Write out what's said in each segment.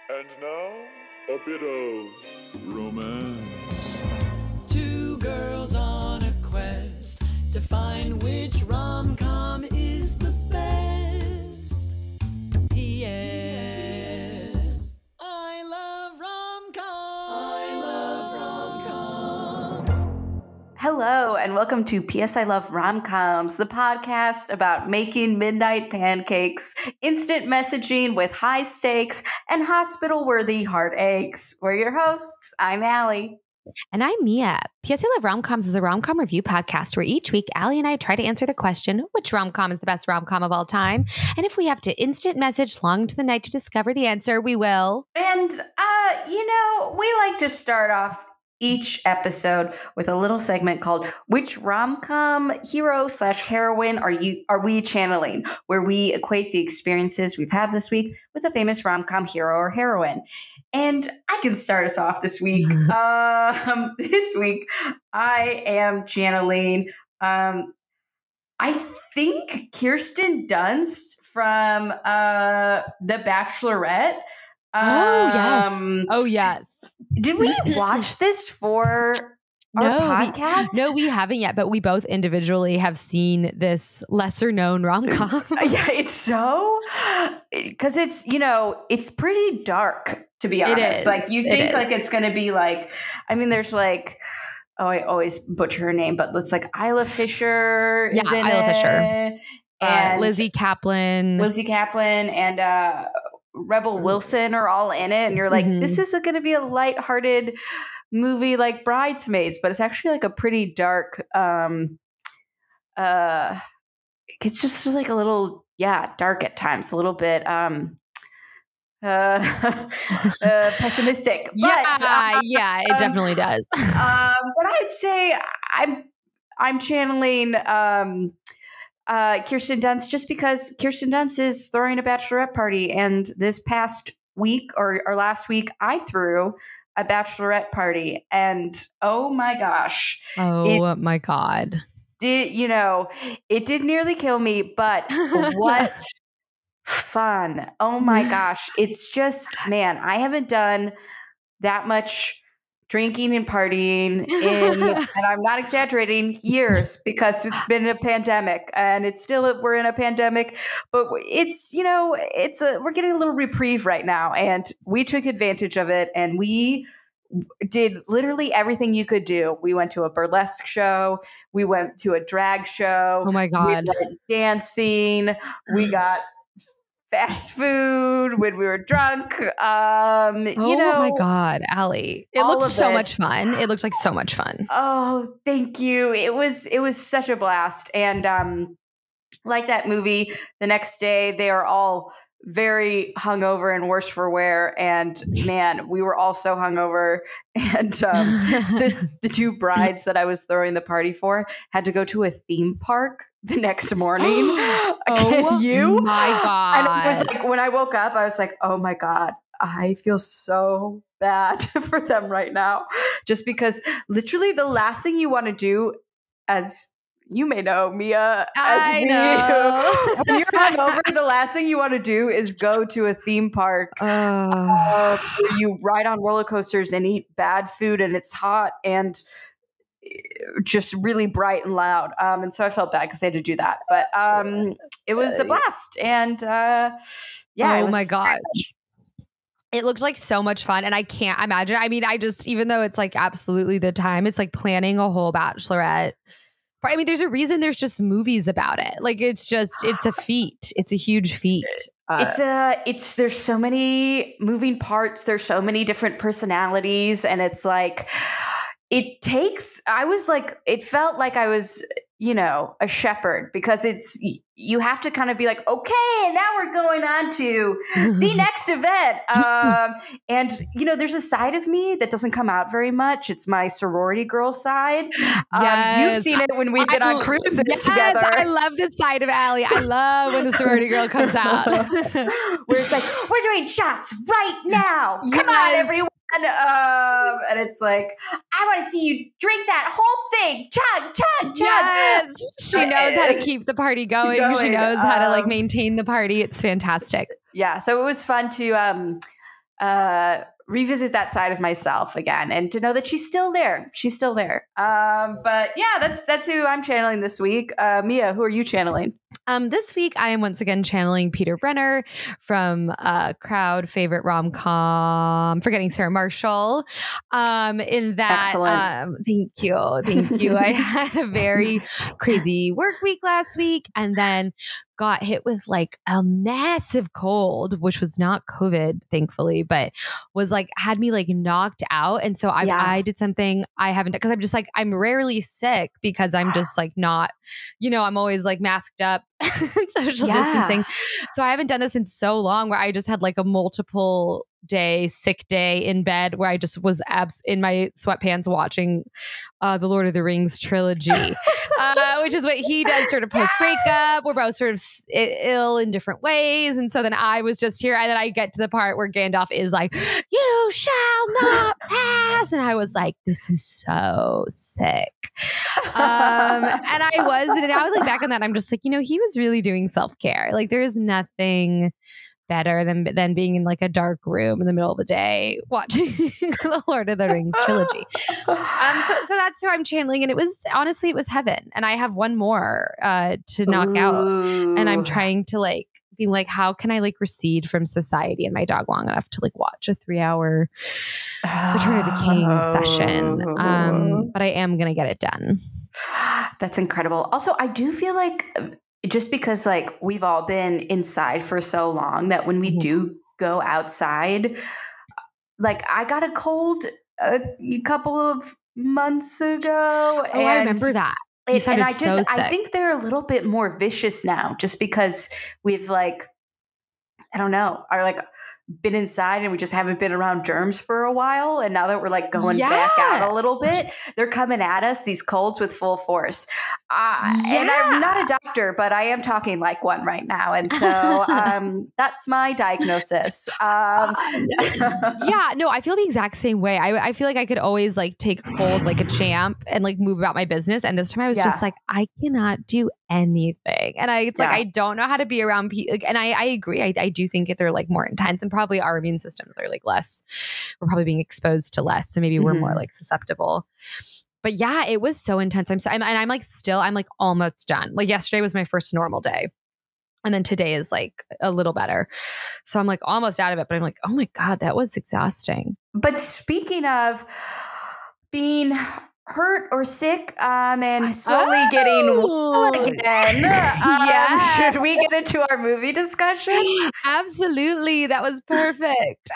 And now, a bit of romance. Two girls on a quest to find which rom-com is the best. P.S. I love rom-coms. Hello, and welcome to P.S. I Love Rom-Coms, the podcast about making midnight pancakes, instant messaging with high stakes, and hospital-worthy heartaches. We're your hosts. I'm Allie. And I'm Mia. P.S. I Love Rom-Coms is a rom-com review podcast where each week Allie and I try to answer the question, which rom-com is the best rom-com of all time? And if we have to instant message long into the night to discover the answer, we will. And, we like to start off each episode with a little segment called Which Rom-Com Hero / Heroine are we channeling? Where we equate the experiences we've had this week with a famous rom-com hero or heroine. And I can start us off this week. This week, I am channeling, I think Kirsten Dunst from The Bachelorette. Oh, yes. Did we watch this for our podcast? No, we haven't yet, but we both individually have seen this lesser known rom-com. Yeah, it's so, because it's, it's pretty dark, to be honest. It is. Like, you think like it's going to be like, there's like, I always butcher her name, but it's like Isla Fisher is in Isla it. Fisher. And Lizzie Kaplan. And Rebel Wilson are all in it. And you're like, this is going to be a lighthearted movie like Bridesmaids, but it's actually like a pretty dark, it's just like a little, dark at times, a little bit pessimistic. But, it definitely does. but I'd say I'm channeling Kirsten Dunst just because Kirsten Dunst is throwing a bachelorette party, and this past week or last week I threw a bachelorette party, and oh my gosh. Oh my God. It did nearly kill me, but what fun. Oh my gosh. It's just, man, I haven't done that much drinking and partying and I'm not exaggerating, years, because it's been a pandemic, and we're in a pandemic, but it's, we're getting a little reprieve right now, and we took advantage of it, and we did literally everything you could do. We went to a burlesque show. We went to a drag show. Oh my God. We went dancing. We got fast food when we were drunk. My God, Allie. It looked so much fun. It looked like so much fun. Oh, thank you. It was such a blast. And like that movie, the next day they are all very hungover and worse for wear. And man, we were all so hungover. And the two brides that I was throwing the party for had to go to a theme park the next morning. Oh my God. And it was like, when I woke up, I was like, oh my God, I feel so bad for them right now. Just because literally the last thing you want to do, as you may know, Mia, I know. when you're hungover, the last thing you want to do is go to a theme park where you ride on roller coasters and eat bad food, and it's hot and just really bright and loud. And so I felt bad because they had to do that. But it was a blast. And oh my God. It looks like so much fun, and I can't imagine. Even though it's like absolutely the time, it's like planning a whole bachelorette. There's a reason there's just movies about it. Like, it's a feat. It's a huge feat. There's so many moving parts. There's so many different personalities, and it's like, it felt like I was, a shepherd, because you have to kind of be like, okay, now we're going on to the next event. And, there's a side of me that doesn't come out very much. It's my sorority girl side. Yes. You've seen it when we've been on cruises together. I love this side of Allie. I love when the sorority girl comes out. Where it's like, we're doing shots right now. Come on, everyone. And it's like, I want to see you drink that whole thing. Chug, chug, chug. Yes. She knows how to keep the party going. She knows how to maintain the party. It's fantastic. Yeah. So it was fun to revisit that side of myself again, and to know that she's still there. She's still there. But yeah, that's who I'm channeling this week. Mia, who are you channeling? This week, I am once again channeling Peter Brenner from crowd favorite rom-com, Forgetting Sarah Marshall. In that, thank you. I had a very crazy work week last week, and then got hit with like a massive cold, which was not COVID, thankfully, but was like had me like knocked out. And so I did something I haven't done because I'm just like I'm rarely sick because I'm just like not, I'm always like masked up. Social distancing. So I haven't done this in so long where I just had like a multiple day sick day in bed where I just was in my sweatpants watching the Lord of the Rings trilogy, which is what he does sort of post breakup. We're both sort of ill in different ways. And so then I was just here, and then I get to the part where Gandalf is like, "You shall not pass." And I was like, this is so sick. And I was, and now I look back on that, I'm just like, he was really doing self-care. Like there is nothing better than being in like a dark room in the middle of the day watching the Lord of the Rings trilogy. So that's who I'm channeling, and it was heaven. And I have one more to knock out, and I'm trying to like be like, how can I like recede from society and my dog long enough to like watch a 3-hour Return of the King session. But I am gonna get it done. That's incredible. Also, I do feel like just because like we've all been inside for so long that when we do go outside, like I got a cold a couple of months ago. Oh, I remember that. You sounded so sick. I think they're a little bit more vicious now just because we've like, I don't know, are like been inside and we just haven't been around germs for a while. And now that we're like going back out a little bit, they're coming at us, these colds with full force. And I'm not a doctor, but I am talking like one right now. And so that's my diagnosis. I feel the exact same way. I feel like I could always like take a cold like a champ and like move about my business. And this time I was just like, I cannot do anything. And I don't know how to be around people. And I agree. I do think they're like more intense, and probably our immune systems are like less, we're probably being exposed to less. So maybe we're more like susceptible. But yeah, it was so intense. I'm like almost done. Like yesterday was my first normal day. And then today is like a little better. So I'm like almost out of it, but I'm like, oh my God, that was exhausting. But speaking of being hurt or sick and slowly getting well again, should we get into our movie discussion? Absolutely. That was perfect.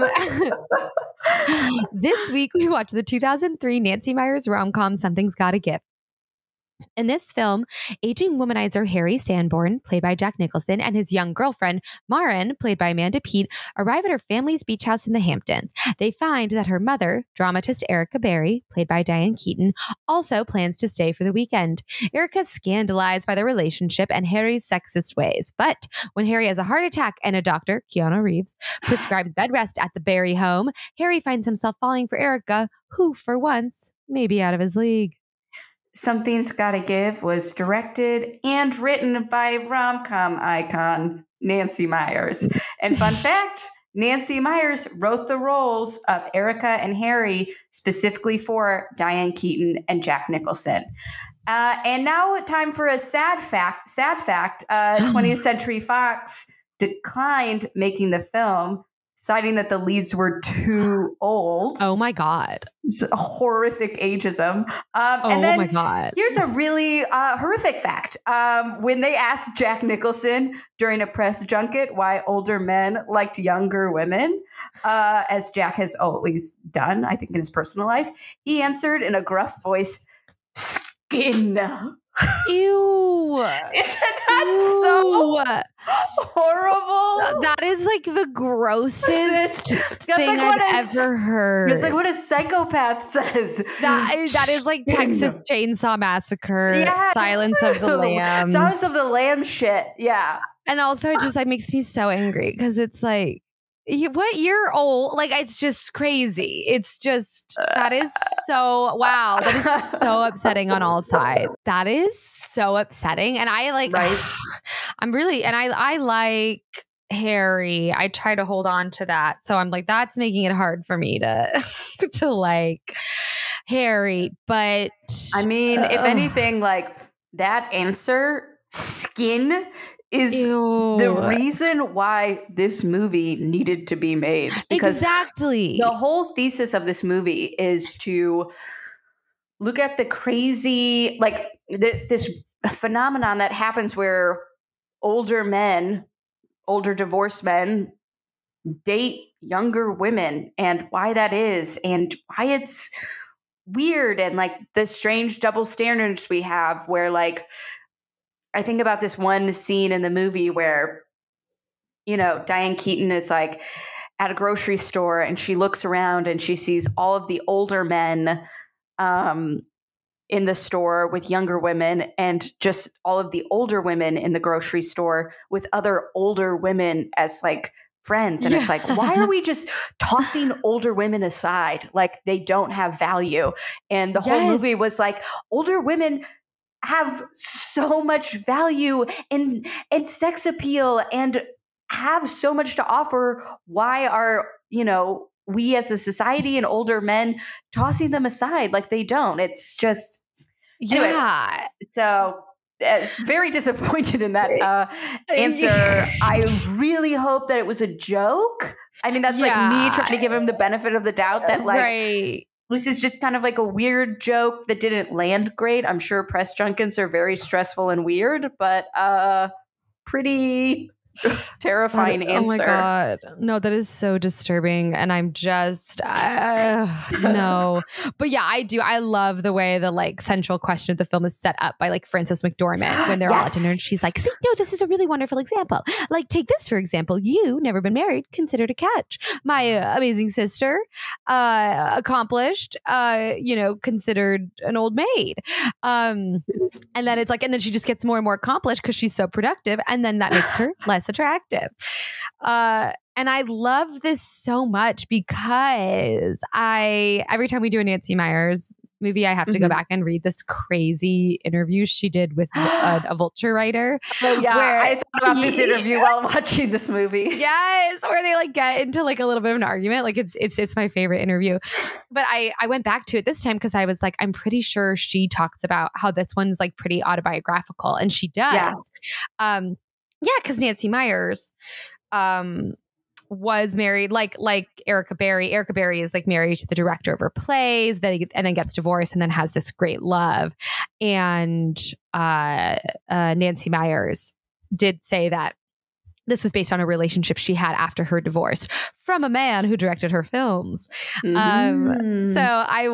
This week we watched the 2003 Nancy Meyers rom-com Something's Gotta Give. In this film, aging womanizer Harry Sanborn, played by Jack Nicholson, and his young girlfriend, Maren, played by Amanda Peet, arrive at her family's beach house in the Hamptons. They find that her mother, dramatist Erica Barry, played by Diane Keaton, also plans to stay for the weekend. Erica's scandalized by their relationship and Harry's sexist ways. But when Harry has a heart attack and a doctor, Keanu Reeves, prescribes bed rest at the Barry home, Harry finds himself falling for Erica, who, for once, may be out of his league. Something's Gotta Give was directed and written by rom-com icon Nancy Meyers. And fun fact, Nancy Meyers wrote the roles of Erica and Harry specifically for Diane Keaton and Jack Nicholson. And now time for a sad fact. 20th Century Fox declined making the film, citing that the leads were too old. Oh my God. It's horrific ageism. My God. Here's a really horrific fact. When they asked Jack Nicholson during a press junket why older men liked younger women, as Jack has always done, I think, in his personal life, he answered in a gruff voice, "Skin." Ew. Isn't that so horrible? That is like the grossest thing like I've ever heard. It's like what a psychopath says. That is like Texas Chainsaw Massacre, yes. Silence of the Lambs. Silence of the Lambs shit, yeah. And also it just like makes me so angry because it's like, what, you're old? Like, it's just crazy. It's just, that is so, wow. That is so upsetting on all sides. That is so upsetting. And I like, right? I'm really, and I like Harry. I try to hold on to that. So I'm like, that's making it hard for me to to like Harry. But I mean, if anything, like that answer, skin, is the reason why this movie needed to be made. Because exactly. The whole thesis of this movie is to look at the crazy, like this phenomenon that happens where older divorced men date younger women, and why that is, and why it's weird, and like the strange double standards we have, where like I think about this one scene in the movie where, you know, Diane Keaton is like at a grocery store and she looks around and she sees all of the older men in the store with younger women, and just all of the older women in the grocery store with other older women as like friends. And it's like, why are we just tossing older women aside? Like they don't have value. And the whole movie was like, older women have so much value and sex appeal and have so much to offer. Why are, you know, we as a society and older men tossing them aside like they don't? It's just, anyway, so very disappointed in that answer. I really hope that it was a joke. I mean, that's like me trying to give him the benefit of the doubt that like, this is just kind of like a weird joke that didn't land great. I'm sure press junkets are very stressful and weird, but pretty terrifying answer. Oh my God. No, that is so disturbing. And I'm just, no. But yeah, I do. I love the way the like central question of the film is set up by like Frances McDormand when they're all at dinner. And she's like, see, no, this is a really wonderful example. Like, take this, for example. You, never been married, considered a catch. My amazing sister, accomplished, you know, considered an old maid. And then it's like, and then she just gets more and more accomplished because she's so productive. And then that makes her less attractive. And I love this so much because every time we do a Nancy Meyers movie, I have to go back and read this crazy interview she did with a Vulture writer. Oh yeah, I thought about this interview while watching this movie. Yes, where they like get into like a little bit of an argument. Like it's my favorite interview. But I went back to it this time because I was like, I'm pretty sure she talks about how this one's like pretty autobiographical, and she does. Yeah, because Nancy Meyers was married like Erica Berry. Erica Berry is like married to the director of her plays, and then gets divorced and then has this great love. And Nancy Meyers did say that this was based on a relationship she had after her divorce from a man who directed her films. So I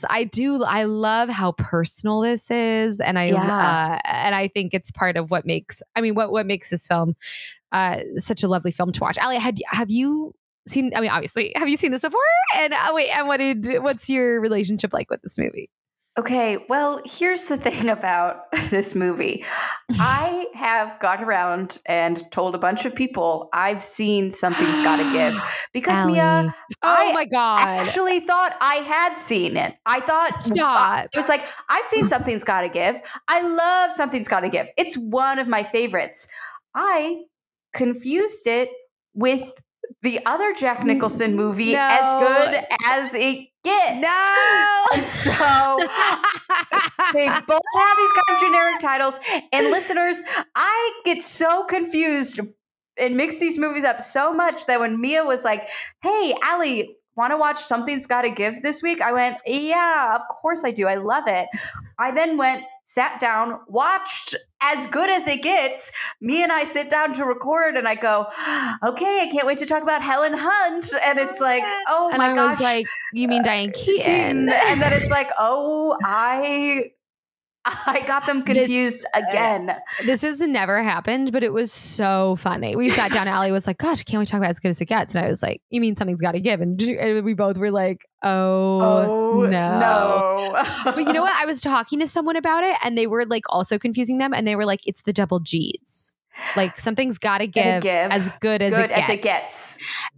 love how personal this is. And I think it's part of what makes, what makes this film such a lovely film to watch. Ali, have you seen, obviously, have you seen this before? And what's your relationship like with this movie? Okay, well, here's the thing about this movie. I have gone around and told a bunch of people I've seen Something's Gotta Give because Allie. Mia, my God, actually thought I had seen it. I thought it was like, I've seen Something's Gotta Give. I love Something's Gotta Give. It's one of my favorites. I confused it with the other Jack Nicholson movie, As Good as It Gets. No. So they both have these kind of generic titles. And listeners, I get so confused and mix these movies up so much that when Mia was like, hey, Allie, want to watch Something's Gotta Give this week? I went, yeah, of course I do. I love it. I then sat down, watched As Good as It Gets. Me and I sit down to record and I go, okay, I can't wait to talk about Helen Hunt. And it's like, oh my gosh. And I was like, you mean Diane Keaton? And then it's like, oh, I got them confused again. This has never happened, but it was so funny. We sat down, Allie was like, gosh, can't we talk about As Good as It Gets? And I was like, you mean Something's Gotta Give? And we both were like, oh no. But you know what? I was talking to someone about it and they were like also confusing them. And they were like, it's the double G's. Like Something's Gotta Give as good as it gets.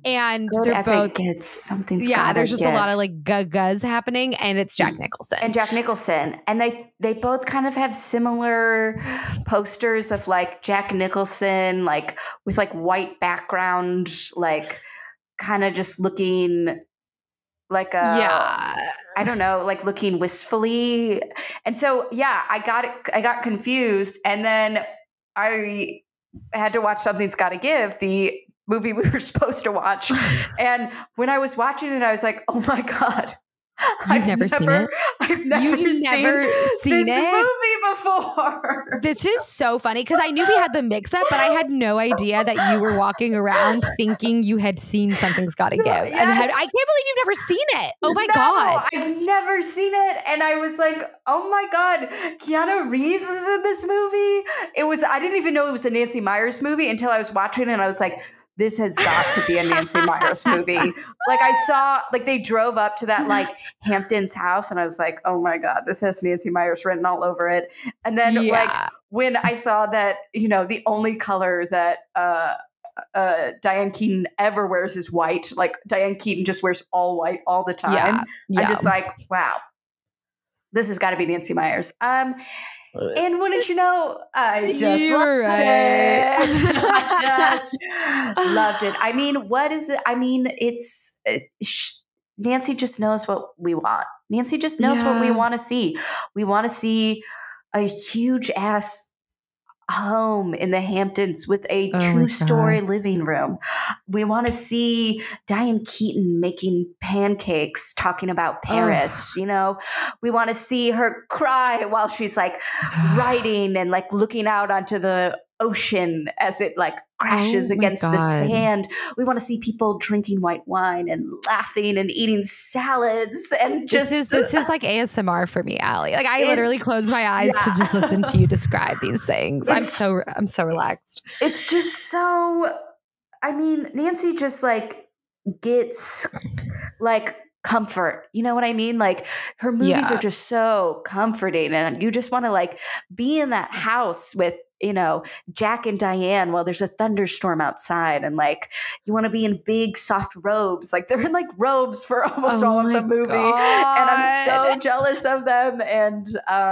And Good they're as both it gets. Something's there's just give. a lot of like guzz happening, and it's Jack Nicholson. And they both kind of have similar posters of like Jack Nicholson, like with like white background, like kind of just looking like I don't know, like looking wistfully. And so I got confused, and then I had to watch Something's Gotta Give, the movie we were supposed to watch. And when I was watching it, I was like, oh my God. I've never seen it. I've never seen this movie before. This is so funny because I knew we had the mix-up, but I had no idea that you were walking around thinking you had seen Something's Gotta Give. Yes. And I can't believe you've never seen it. Oh my God. I've never seen it. And I was like, oh my God, Keanu Reeves is in this movie. I didn't even know it was a Nancy Meyers movie until I was watching it, and I was like, this has got to be a Nancy Meyers movie. Like I saw, like they drove up to that like Hamptons house, and I was like, oh my God, this has Nancy Meyers written all over it. And then like when I saw that, the only color that Diane Keaton ever wears is white. Like Diane Keaton just wears all white all the time. I'm just like, wow, this has got to be Nancy Meyers. And wouldn't you know, I just loved it. I just loved it. I mean, what is it? I mean, Nancy just knows what we want. Nancy just knows what we want to see. We want to see a huge ass home in the Hamptons with a 2-story living room. We want to see Diane Keaton making pancakes, talking about Paris. We want to see her cry while she's like writing and like looking out onto the ocean as it like crashes against the sand. We want to see people drinking white wine and laughing and eating salads and just this is like ASMR for me, Allie. Like I literally close my eyes to just listen to you describe these things. I'm so relaxed. It's just so, I mean, Nancy just like gets like comfort. You know what I mean? Like her movies are just so comforting, and you just want to like be in that house with Jack and Diane while there's a thunderstorm outside, and like you want to be in big soft robes. Like they're in like robes for almost all of the movie. God. And I'm so jealous of them. And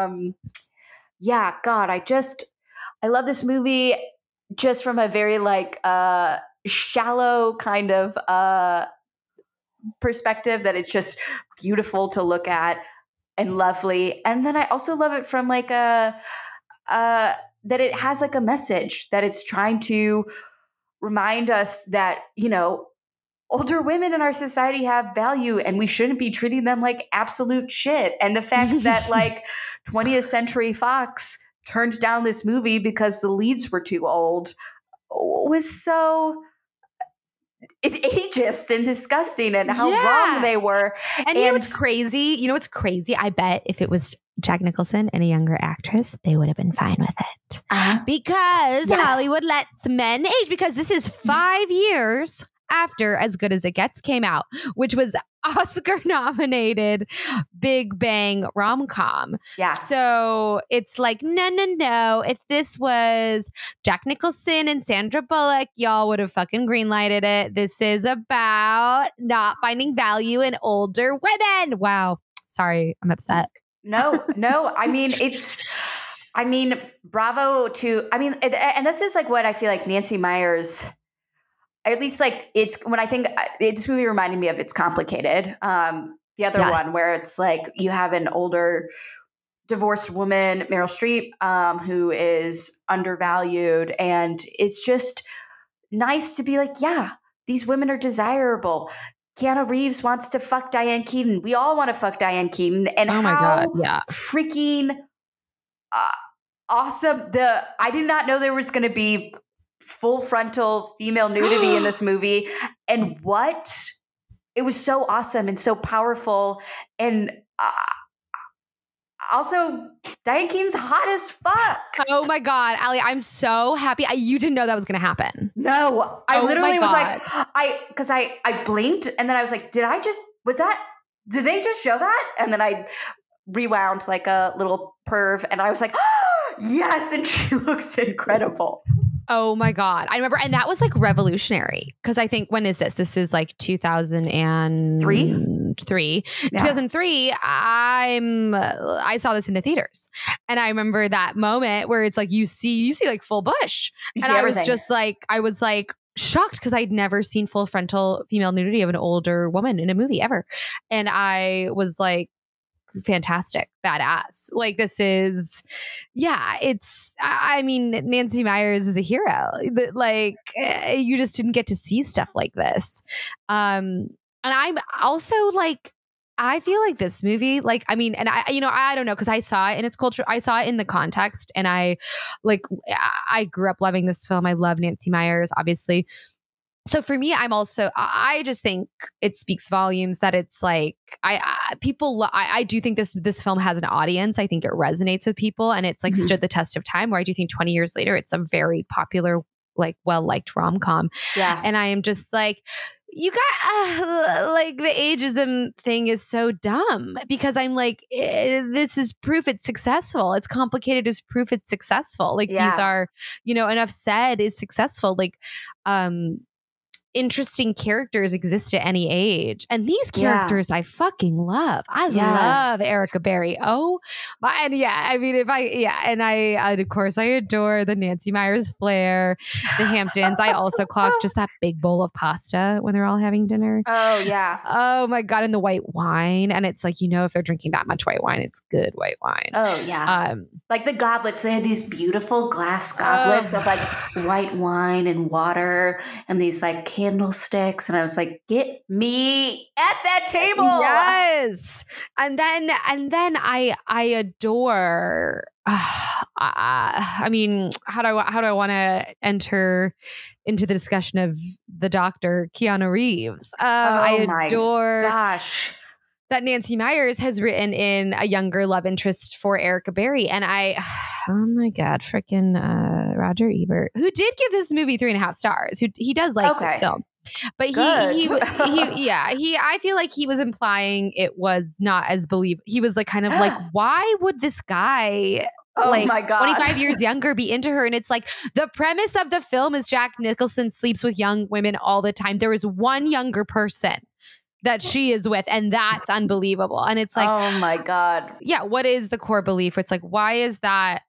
God, I love this movie just from a very like shallow kind of perspective, that it's just beautiful to look at and lovely. And then I also love it from like that it has like a message, that it's trying to remind us that, older women in our society have value and we shouldn't be treating them like absolute shit. And the fact that like 20th Century Fox turned down this movie because the leads were too old was so it's ageist and disgusting, and how wrong they were. And you know what's crazy? I bet if it was Jack Nicholson and a younger actress, they would have been fine with it. Because Hollywood lets men age, because this is 5 years after As Good as It Gets came out, which was Oscar-nominated Big Bang rom-com. Yeah. So it's like, no. If this was Jack Nicholson and Sandra Bullock, y'all would have fucking greenlighted it. This is about not finding value in older women. Wow. Sorry, I'm upset. No. I mean, bravo to, and this is like what I feel like Nancy Meyers, at least like it's when I think this movie reminded me of It's Complicated. The other one where it's like you have an older divorced woman, Meryl Streep, who is undervalued. And it's just nice to be like, yeah, these women are desirable. Keanu Reeves wants to fuck Diane Keaton. We all want to fuck Diane Keaton. And freaking awesome. I did not know there was going to be full frontal female nudity in this movie. And it was so awesome and so powerful. And also, Diane Keaton's hot as fuck. Oh my God, Allie, I'm so happy. You didn't know that was going to happen. No, I literally was like, because I blinked and then I was like, did they just show that? And then I rewound like a little perv and I was like, oh, yes. And she looks incredible. Oh my God. I remember. And that was like revolutionary. Cause I think, when is this? This is like 2003. Yeah. 2003. I saw this in the theaters. And I remember that moment where it's like, you see like full bush. And I was just like, shocked because I'd never seen full frontal female nudity of an older woman in a movie ever. And I was like, fantastic, badass. Like, this is, I mean, Nancy Meyers is a hero. Like, you just didn't get to see stuff like this. And I'm also like, I feel like this movie, like, I mean, and I don't know, because I saw it in its culture. I saw it in the context, and I grew up loving this film. I love Nancy Meyers, obviously. So for me, I just think it speaks volumes that it's like, I do think this film has an audience. I think it resonates with people, and it's like stood the test of time, where I do think 20 years later, it's a very popular, like, well-liked rom-com. Yeah. And I am just like, you got like, the ageism thing is so dumb, because I'm like, this is proof it's successful. It's complicated as proof it's successful. Like, these are, enough said is successful. Like, interesting characters exist at any age, and these characters I fucking love. I love Erica Berry. And of course I adore the Nancy Meyers flair, the Hamptons. I also clock just that big bowl of pasta when they're all having dinner. Oh yeah. Oh my God. And the white wine, and it's like, if they're drinking that much white wine, it's good white wine. Oh yeah. Like the goblets, they had these beautiful glass goblets of like white wine and water, and these like candlesticks, and I was like, get me at that table. Yes. And then I adore I mean, how do I want to enter into the discussion of the Doctor, Keanu Reeves? I adore that Nancy Meyers has written in a younger love interest for Erica Berry. And oh my God, freaking Roger Ebert, who did give this movie 3.5 stars, he does like this film. But I feel like he was implying it was not as believable. He was like, kind of like, why would this guy, my God, 25 years younger, be into her? And it's like, the premise of the film is Jack Nicholson sleeps with young women all the time. There is one younger person that she is with, and that's unbelievable. And it's like, oh my God. Yeah, what is the core belief? It's like, why is that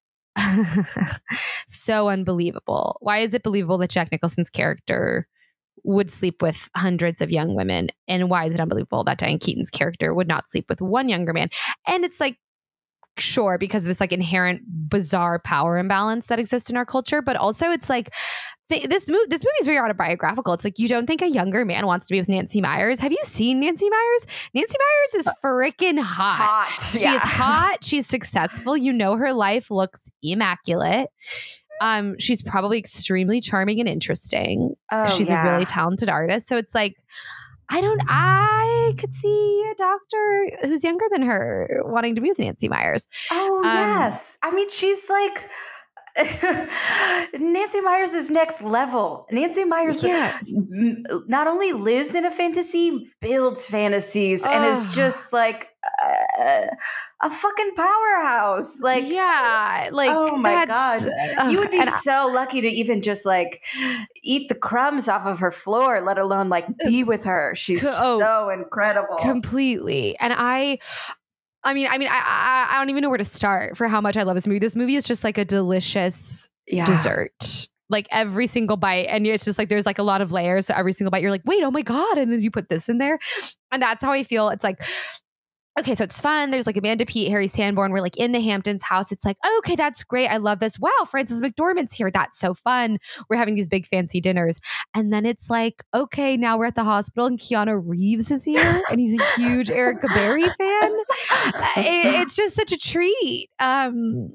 so unbelievable? Why is it believable that Jack Nicholson's character would sleep with hundreds of young women? And why is it unbelievable that Diane Keaton's character would not sleep with one younger man? And it's like, sure, because of this like inherent bizarre power imbalance that exists in our culture, but also it's like, this movie is very autobiographical. It's like, you don't think a younger man wants to be with Nancy Meyers? Have you seen Nancy Meyers? Nancy Meyers is freaking hot. She is hot. She's successful. her life looks immaculate. She's probably extremely charming and interesting. She's a really talented artist. So it's like, I could see a doctor who's younger than her wanting to be with Nancy Meyers. Oh, yes. I mean, she's like, Nancy Meyers is next level. Nancy Meyers not only lives in a fantasy, builds fantasies, and is just like a fucking powerhouse. Like, oh my God. You would be so lucky to even just like eat the crumbs off of her floor, let alone like be with her. She's so incredible. Completely. And I mean, I don't even know where to start for how much I love this movie. This movie is just like a delicious dessert. Like every single bite. And it's just like, there's like a lot of layers. So every single bite, you're like, wait, oh my God. And then you put this in there. And that's how I feel. It's like, okay, so it's fun. There's like Amanda Peet, Harry Sanborn. We're like in the Hamptons house. It's like, okay, that's great. I love this. Wow, Frances McDormand's here. That's so fun. We're having these big fancy dinners. And then it's like, okay, now we're at the hospital and Keanu Reeves is here and he's a huge Erica Berry fan. It's just such a treat. And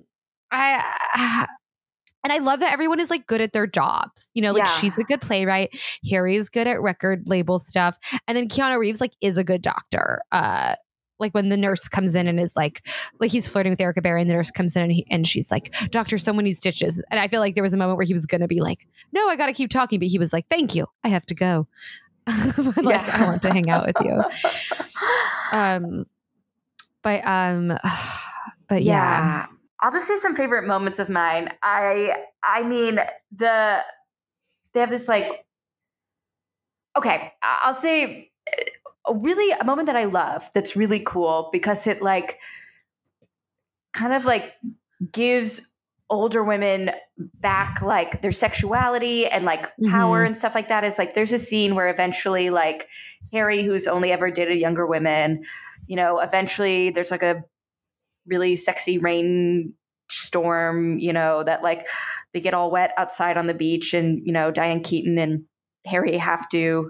I love that everyone is like good at their jobs. She's a good playwright. Harry's good at record label stuff. And then Keanu Reeves like is a good doctor. Like when the nurse comes in and is like he's flirting with Erica Berry, and the nurse comes in and she's like, doctor, someone needs stitches. And I feel like there was a moment where he was going to be like, no, I got to keep talking. But he was like, thank you. I have to go. I want to hang out with you. But yeah. I'll just say some favorite moments of mine. I I mean, they have this like, okay, I'll say a moment that I love that's really cool because it like kind of like gives older women back like their sexuality and like power and stuff like that. Is like there's a scene where eventually like Harry, who's only ever dated younger women, you know, eventually there's like a really sexy rainstorm, you know, that like they get all wet outside on the beach, and you know Diane Keaton and Harry have to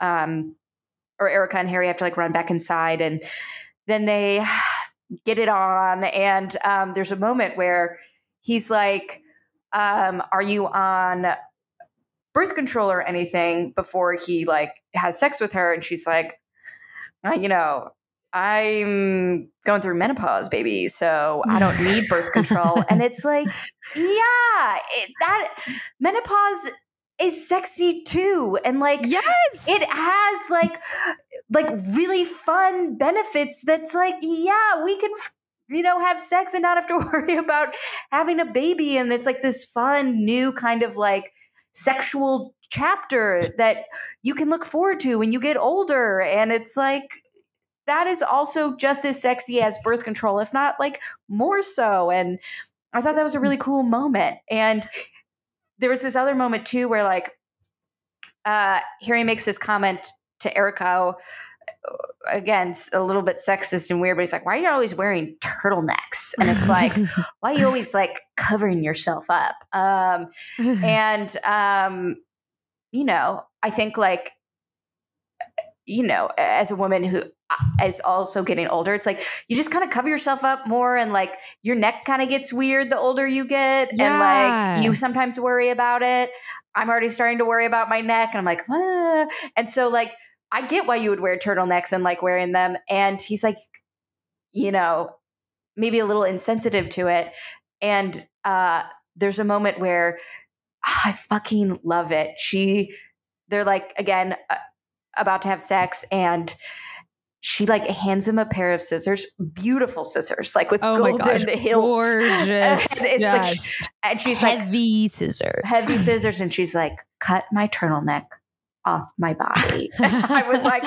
or Erica and Harry have to like run back inside, and then they get it on, and there's a moment where he's like, are you on birth control or anything, before he like has sex with her, and she's like, you know, I'm going through menopause, baby, so I don't need birth control. And it's like, yeah, that menopause is sexy too. And like, yes, it has like really fun benefits. That's like, yeah, we can, you know, have sex and not have to worry about having a baby. And it's like this fun new kind of like sexual chapter that you can look forward to when you get older. And it's like, that is also just as sexy as birth control, if not like more so. And I thought that was a really cool moment. And there was this other moment too, where like Harry makes this comment to Erica, again, a little bit sexist and weird, but he's like, why are you always wearing turtlenecks? And it's like, why are you always like covering yourself up? And you know, I think like, you know, as a woman who is also getting older, it's like you just kind of cover yourself up more, and like your neck kind of gets weird the older you get. Yeah. And like you sometimes worry about it. I'm already starting to worry about my neck, and I'm like, ah. And so like I get why you would wear turtlenecks and like wearing them. And he's like, you know, maybe a little insensitive to it. And there's a moment where I fucking love it. They're like, again, about to have sex, and she like hands him a pair of scissors, beautiful scissors, like with golden hilts. Gorgeous. And it's like, and she's heavy heavy scissors. And she's like, cut my turtleneck off my body. I was like,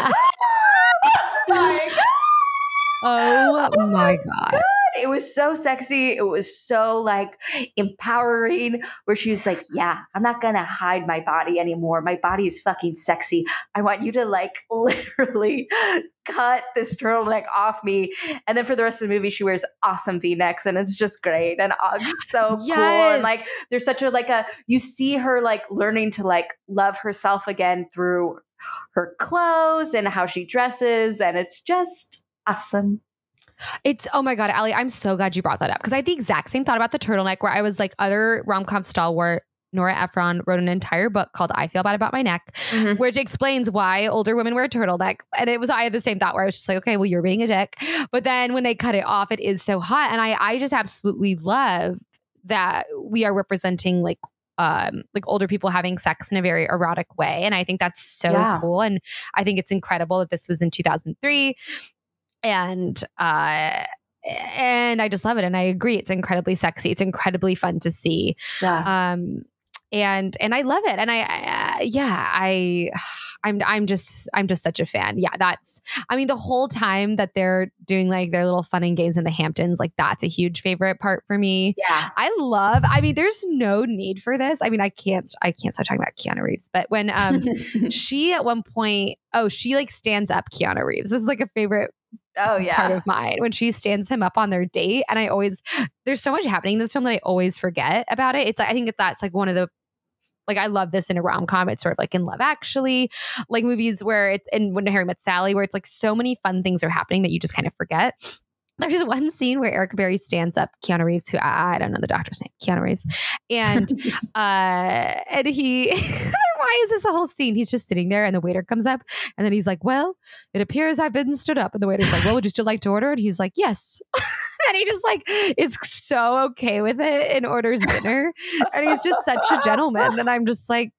oh my God. It was so sexy. It was so like empowering, where she was like, yeah, I'm not going to hide my body anymore. My body is fucking sexy. I want you to like literally cut this turtleneck off me. And then for the rest of the movie, she wears awesome V-necks, and it's just great. And so cool. And like, there's such a, like you see her like learning to like love herself again through her clothes and how she dresses. And it's just awesome. It's, oh my God, Allie, I'm so glad you brought that up, because I had the exact same thought about the turtleneck, where I was like, other rom-com stalwart Nora Ephron wrote an entire book called I Feel Bad About My Neck, which explains why older women wear turtlenecks. And I had the same thought, where I was just like, okay, well, you're being a dick. But then when they cut it off, it is so hot. And I just absolutely love that we are representing like older people having sex in a very erotic way. And I think that's so cool. And I think it's incredible that this was in 2003. And I just love it. And I agree. It's incredibly sexy. It's incredibly fun to see. Yeah. And I love it. And I'm just such a fan. Yeah. The whole time that they're doing like their little fun and games in the Hamptons, like that's a huge favorite part for me. Yeah. There's no need for this. I can't stop talking about Keanu Reeves, but when, she at one point, she like stands up Keanu Reeves. This is like a favorite part of mine, when she stands him up on their date. And there's so much happening in this film that I always forget about it. I think that's like one of the, like, I love this in a rom-com. It's sort of like in Love Actually, like movies where and When Harry Met Sally, where it's like so many fun things are happening that you just kind of forget. There's one scene where Erica Berry stands up Keanu Reeves, who I don't know the doctor's name, Keanu Reeves. And, and he, why is this a whole scene? He's just sitting there, and the waiter comes up, and then he's like, well, it appears I've been stood up. And the waiter's like, well, would you still like to order? And he's like, yes. And he just like is so okay with it and orders dinner. And he's just such a gentleman. And I'm just like,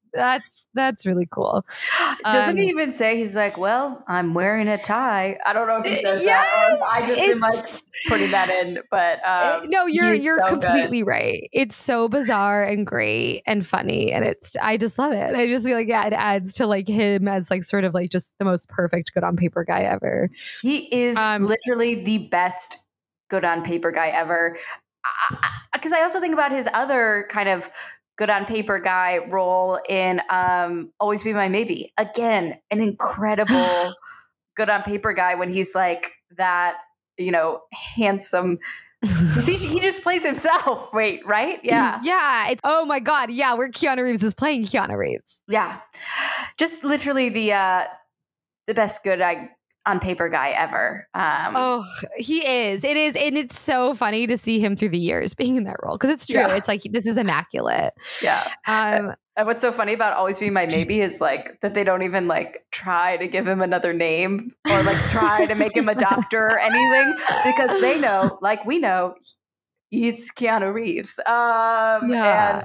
That's really cool. Doesn't he even say, he's like, well, I'm wearing a tie. I don't know if he says that, or I just am like putting that in, but no, you're so completely good. right. It's so bizarre and great and funny, and I just love it. I just feel like, yeah, it adds to like him as like sort of like just the most perfect good on paper guy ever. He is literally the best good on paper guy ever. Because I also think about his other kind of good on paper guy role in Always Be My Maybe. Again, an incredible good on paper guy when he's like that, you know, handsome. He just plays himself. Wait, right? Yeah. Yeah. Oh my God. Yeah. Where Keanu Reeves is playing Keanu Reeves. Yeah. Just literally the best good on paper guy ever. He is. It is. And it's so funny to see him through the years being in that role. Because it's true. Yeah. It's like, this is immaculate. Yeah. And what's so funny about Always Be My Maybe is like that they don't even like try to give him another name or like try to make him a doctor or anything, because they know, like we know, it's Keanu Reeves. But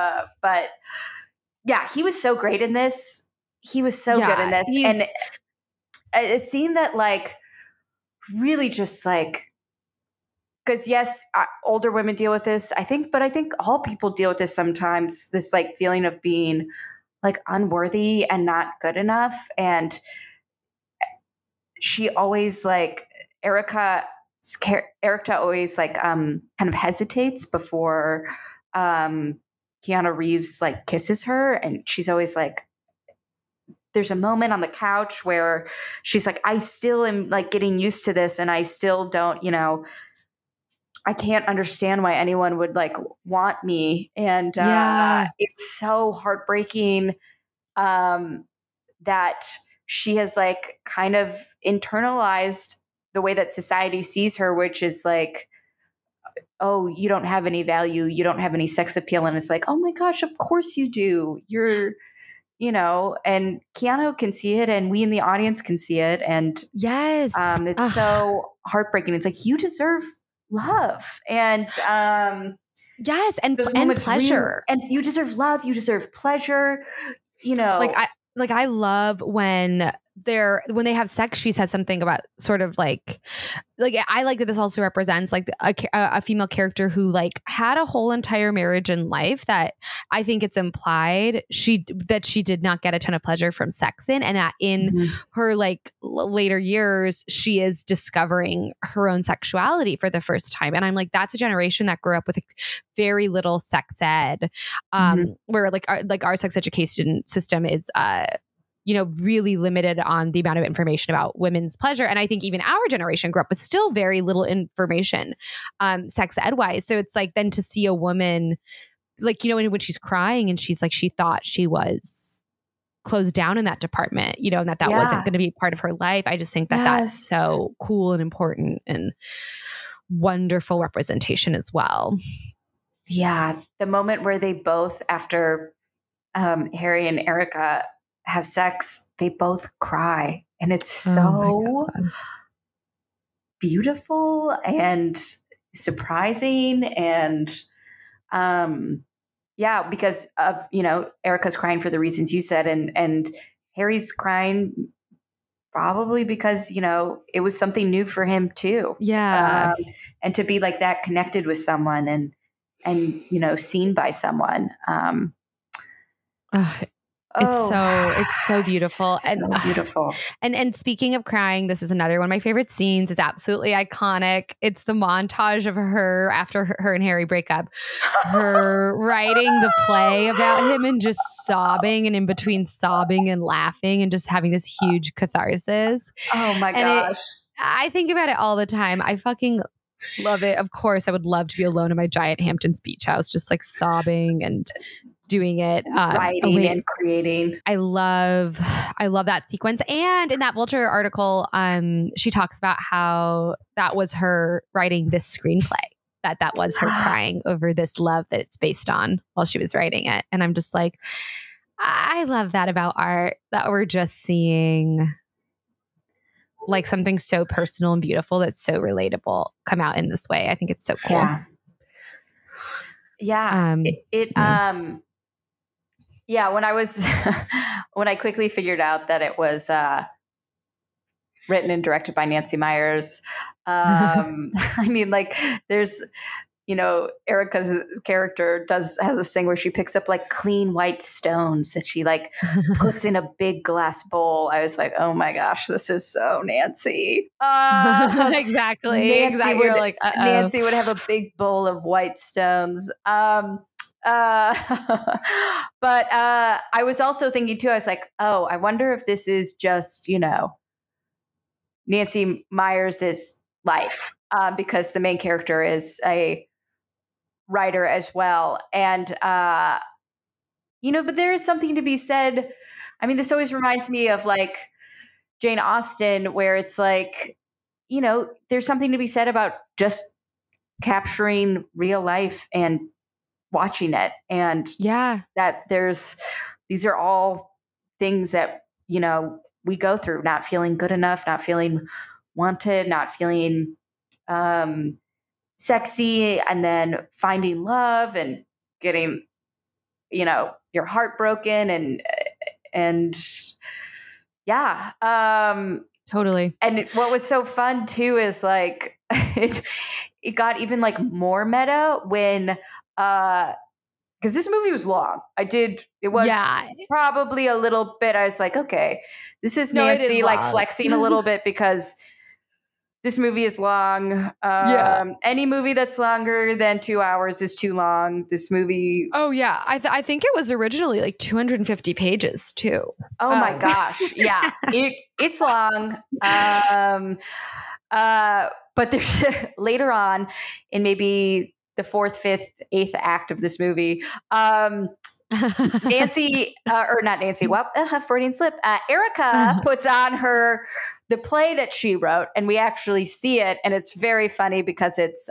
yeah, he was so great in this. He was so good in this. And a scene that like really just like, because yes, older women deal with this, I think, but I think all people deal with this sometimes, this like feeling of being like unworthy and not good enough. And she always like, Erica always like kind of hesitates before Keanu Reeves like kisses her. And she's always like, there's a moment on the couch where she's like, I still am like getting used to this. And I still don't, you know, I can't understand why anyone would like want me. And it's so heartbreaking that she has like kind of internalized the way that society sees her, which is like, oh, you don't have any value. You don't have any sex appeal. And it's like, oh my gosh, of course you do. You're, you know, and Keanu can see it and we in the audience can see it. And yes, it's so heartbreaking. It's like, you deserve love. And yes, and pleasure. And you deserve love. You deserve pleasure. You know, I love when they have sex, she says something about sort of like I like that this also represents like a female character who like had a whole entire marriage and life that I think it's implied that she did not get a ton of pleasure from sex in, and that in her like later years she is discovering her own sexuality for the first time. And I'm like, that's a generation that grew up with very little sex ed, where like our sex education system is you know, really limited on the amount of information about women's pleasure. And I think even our generation grew up with still very little information, sex ed wise. So it's like then to see a woman, like, you know, when she's crying and she's like, she thought she was closed down in that department, you know, and that wasn't going to be part of her life. I just think that that's so cool and important and wonderful representation as well. Yeah. The moment where they both, after Harry and Erica have sex, they both cry, and it's so beautiful and surprising. And because of, you know, Erica's crying for the reasons you said, and Harry's crying probably because, you know, it was something new for him too. Yeah. And to be like that connected with someone and you know, seen by someone. It's so beautiful. So beautiful. And speaking of crying, this is another one of my favorite scenes. It's absolutely iconic. It's the montage of her after her and Harry break up, her writing the play about him and just sobbing, and in between sobbing and laughing and just having this huge catharsis. Oh my gosh. I think about it all the time. I fucking love it. Of course, I would love to be alone in my giant Hamptons beach house, just like sobbing and doing it, writing and creating. I love that sequence. And in that Vulture article, she talks about how that was her writing this screenplay, that was her crying over this love that it's based on while she was writing it. And I'm just like, I love that about art, that we're just seeing like something so personal and beautiful that's so relatable come out in this way. I think it's so cool. Yeah. Yeah, when I quickly figured out that it was written and directed by Nancy Meyers, I mean, like, there's, Erica's character has this thing where she picks up like clean white stones that she like puts in a big glass bowl. I was like, oh my gosh, this is so Nancy. Exactly. Nancy would have a big bowl of white stones. But I was also thinking too, I was like, oh, I wonder if this is just, Nancy Meyers' life, because the main character is a writer as well. And, but there is something to be said. I mean, this always reminds me of like Jane Austen, where it's like, there's something to be said about just capturing real life and watching it. And that these are all things that, we go through, not feeling good enough, not feeling wanted, not feeling sexy, and then finding love and getting, your heart broken and totally. And what was so fun too is like it got even like more meta when because this movie was long. It was probably a little bit. I was like, okay, this is Nancy like flexing a little bit because this movie is long. Any movie that's longer than 2 hours is too long. This movie. Oh yeah. I think it was originally like 250 pages too. Oh my gosh. Yeah. It's long. But there's later on in maybe the 4th, 5th, 8th act of this movie, Nancy, or not Nancy, Freudian slip. Erica puts on the play that she wrote, and we actually see it, and it's very funny because it's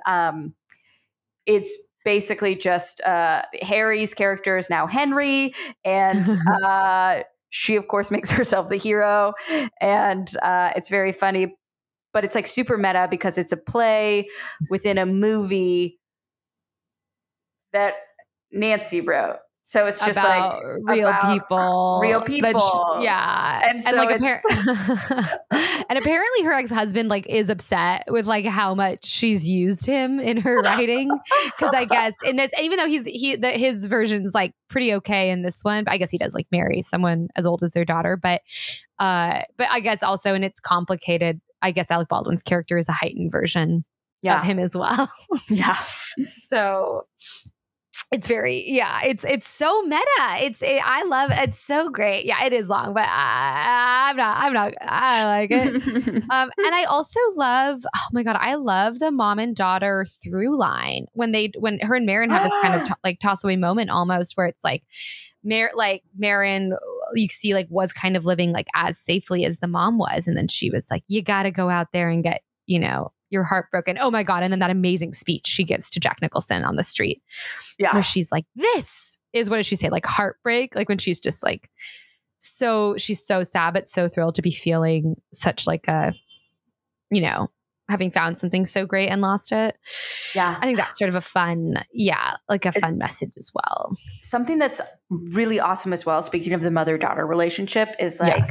basically just Harry's character is now Henry, and she of course makes herself the hero, and it's very funny, but it's like super meta because it's a play within a movie that Nancy wrote. So it's just about real people. And so like and apparently her ex-husband like is upset with like how much she's used him in her writing. Cause I guess in this, even though his version's like pretty okay in this one, but I guess he does like marry someone as old as their daughter. But I guess also, and it's complicated, I guess Alec Baldwin's character is a heightened version of him as well. Yeah. So it's very, it's so meta. I love it. It's so great. Yeah, it is long, but I like it. And I also love, oh my God, I love the mom and daughter through line when her and Marin have this kind of like toss away moment almost where it's like, Marin, you see like was kind of living like as safely as the mom was. And then she was like, you got to go out there and get, your heart broken. Oh my God. And then that amazing speech she gives to Jack Nicholson on the street. Yeah. Where she's like, this is, what does she say? Like heartbreak. Like when she's just like, she's so sad, but so thrilled to be feeling such like a, having found something so great and lost it. Yeah. I think that's sort of a fun, fun message as well. Something that's really awesome as well, speaking of the mother-daughter relationship, is like,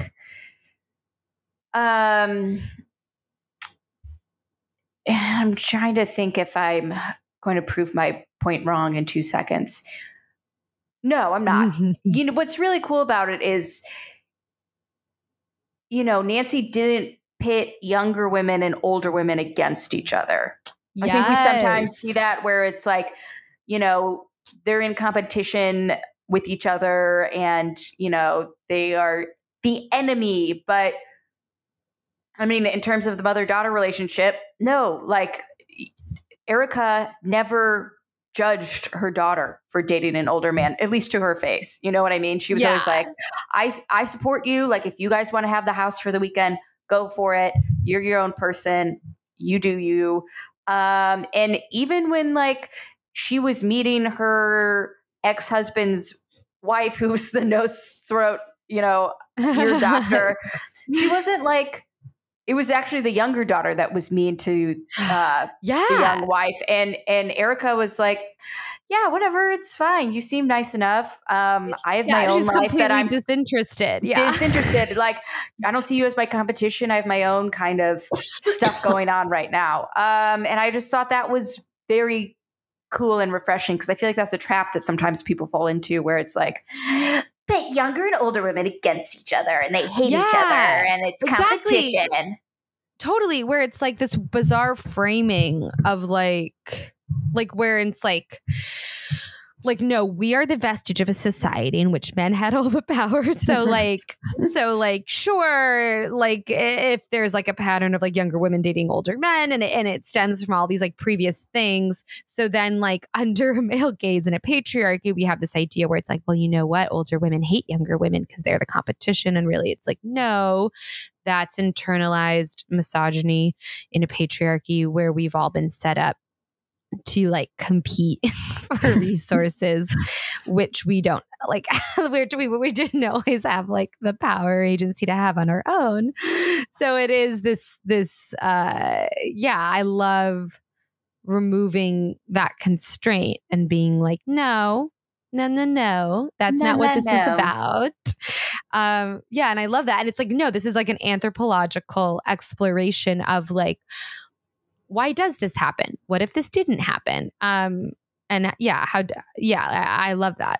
I'm trying to think if I'm going to prove my point wrong in 2 seconds. No, I'm not. What's really cool about it is, Nancy didn't pit younger women and older women against each other. Yes. I think we sometimes see that where it's like, they're in competition with each other and, they are the enemy. But I mean, in terms of the mother-daughter relationship, no, like Erica never judged her daughter for dating an older man, at least to her face. You know what I mean? She was always like, I support you. Like, if you guys want to have the house for the weekend, go for it. You're your own person. You do you. And even when like she was meeting her ex-husband's wife, who was the nose, throat, ear doctor, she wasn't like, it was actually the younger daughter that was mean to the young wife. And Erica was like, yeah, whatever, it's fine. You seem nice enough. I have my own life that I'm disinterested. Disinterested. Like, I don't see you as my competition. I have my own kind of stuff going on right now. And I just thought that was very cool and refreshing, because I feel like that's a trap that sometimes people fall into, where it's like, but younger and older women against each other and they hate each other and it's competition. Totally. Where it's like this bizarre framing of like where it's like, no, we are the vestige of a society in which men had all the power. So sure, like if there's like a pattern of like younger women dating older men, and it stems from all these like previous things. So then like under a male gaze and a patriarchy, we have this idea where it's like, well, you know what? Older women hate younger women because they're the competition. And really it's like, no, that's internalized misogyny in a patriarchy where we've all been set up to like compete for resources, which we don't like, we didn't always have like the power or agency to have on our own. So it is this I love removing that constraint and being like, no, that's not what this is about. And I love that. And it's like, no, this is like an anthropological exploration of like, why does this happen? What if this didn't happen? I love that.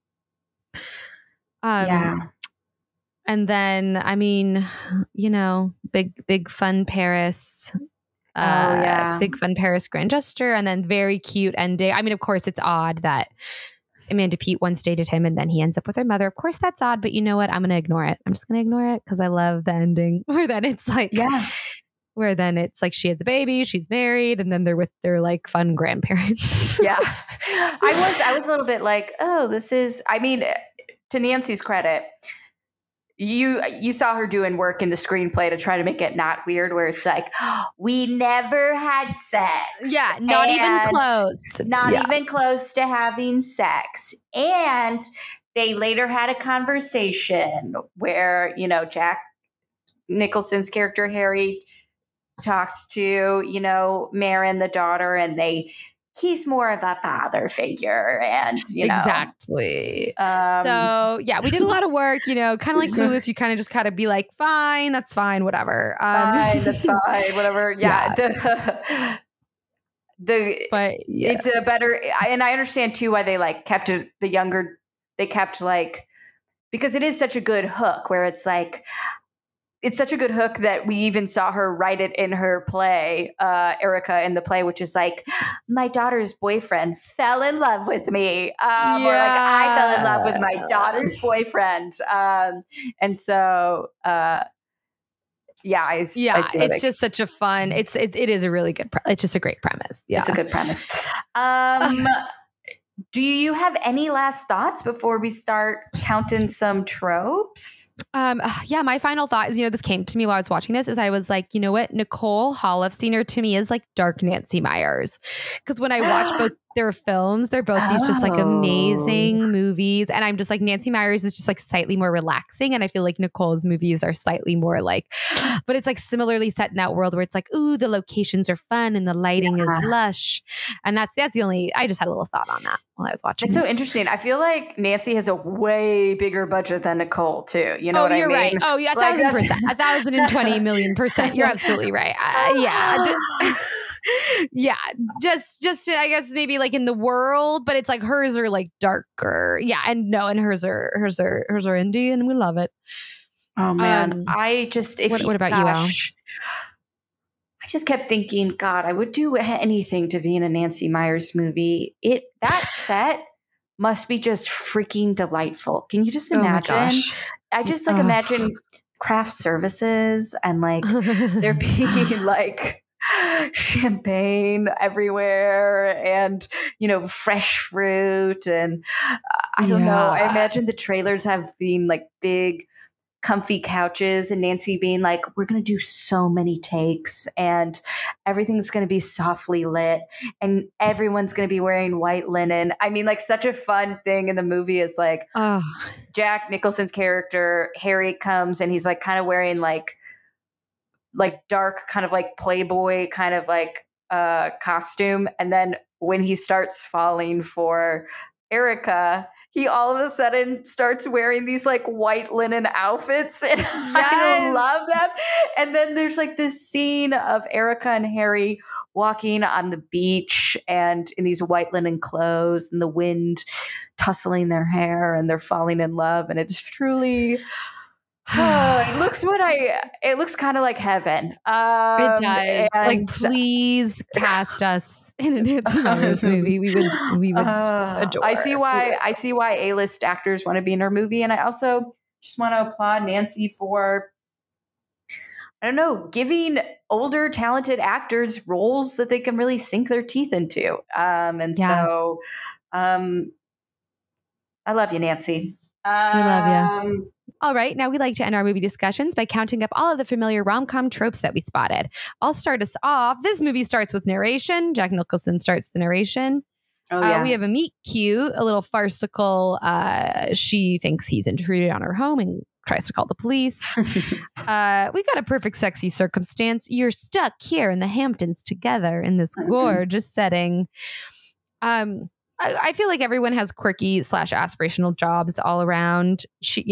And then, I mean, you know, big fun Paris. Big fun Paris grand gesture, and then very cute ending. I mean, of course, it's odd that Amanda Peet once dated him and then he ends up with her mother. Of course, that's odd, but you know what? I'm going to ignore it. I'm just going to ignore it because I love the ending where then it's like, where then it's like she has a baby, she's married, and then they're with their like fun grandparents. I was a little bit like, oh, this is, I mean, to Nancy's credit, you saw her doing work in the screenplay to try to make it not weird, where it's like, we never had sex. Yeah, not even close. Even close to having sex. And they later had a conversation where, you know, Jack Nicholson's character, Harry, talked to, you know, Marin, the daughter, and he's more of a father figure, and you know. Exactly. So yeah, we did a lot of work, you know, kind of like Clueless. You kind of just kind of be like, fine, that's fine, whatever. Fine, that's fine, whatever. Yeah. It's a better, and I understand too why they like kept it, the younger, they kept like, because it is such a good hook where it's like, it's such a good hook that we even saw her write it in her play, Erica in the play, which is like, my daughter's boyfriend fell in love with me. Or like, I fell in love with my daughter's boyfriend. And so, I see it's just such a fun, it is a really good, it's just a great premise. Yeah. It's a good premise. Do you have any last thoughts before we start counting some tropes? My final thought is, you know, this came to me while I was watching this, is I was like, you know what? Nicole Holofcener to me is like dark Nancy Meyers. Because when I watch both their films, they're both these just like amazing movies. And I'm just like, Nancy Meyers is just like slightly more relaxing. And I feel like Nicole's movies are slightly more like, but it's like similarly set in that world where it's like, ooh, the locations are fun and the lighting is lush. And that's the only, I just had a little thought on that while I was watching. It's so interesting. I feel like Nancy has a way bigger budget than Nicole too. You know what I mean? You're right. Oh yeah, 1,000%. 1,020 million %. You're absolutely right. Just I guess maybe like in the world, but it's like hers are like darker. Yeah, and hers are indie, and we love it. Oh man, what about you, Al? I just kept thinking, God, I would do anything to be in a Nancy Meyers movie. That set must be just freaking delightful. Can you just imagine? Oh my gosh. I just like imagine craft services and like there being like champagne everywhere and, you know, fresh fruit. And I don't know. I imagine the trailers have been like big, comfy couches and Nancy being like, we're going to do so many takes and everything's going to be softly lit and everyone's going to be wearing white linen. I mean, like such a fun thing in the movie is like Jack Nicholson's character, Harry, comes and he's like kind of wearing like dark kind of like Playboy kind of like costume. And then when he starts falling for Erica, he all of a sudden starts wearing these like white linen outfits. And I love that. And then there's like this scene of Erica and Harry walking on the beach and in these white linen clothes and the wind tussling their hair and they're falling in love. And it's truly... it looks kind of like heaven. It does. Like, please cast us in a Nancy Meyers movie. We would adore. I see why A-list actors want to be in her movie, and I also just want to applaud Nancy for, I don't know, giving older talented actors roles that they can really sink their teeth into. So I love you, Nancy. We love you. All right, now we like to end our movie discussions by counting up all of the familiar rom-com tropes that we spotted. I'll start us off. This movie starts with narration. Jack Nicholson starts the narration. We have a meet cute, a little farcical. She thinks he's intruded on her home and tries to call the police. We got a perfect sexy circumstance. You're stuck here in the Hamptons together in this gorgeous setting. I feel like everyone has quirky / aspirational jobs all around.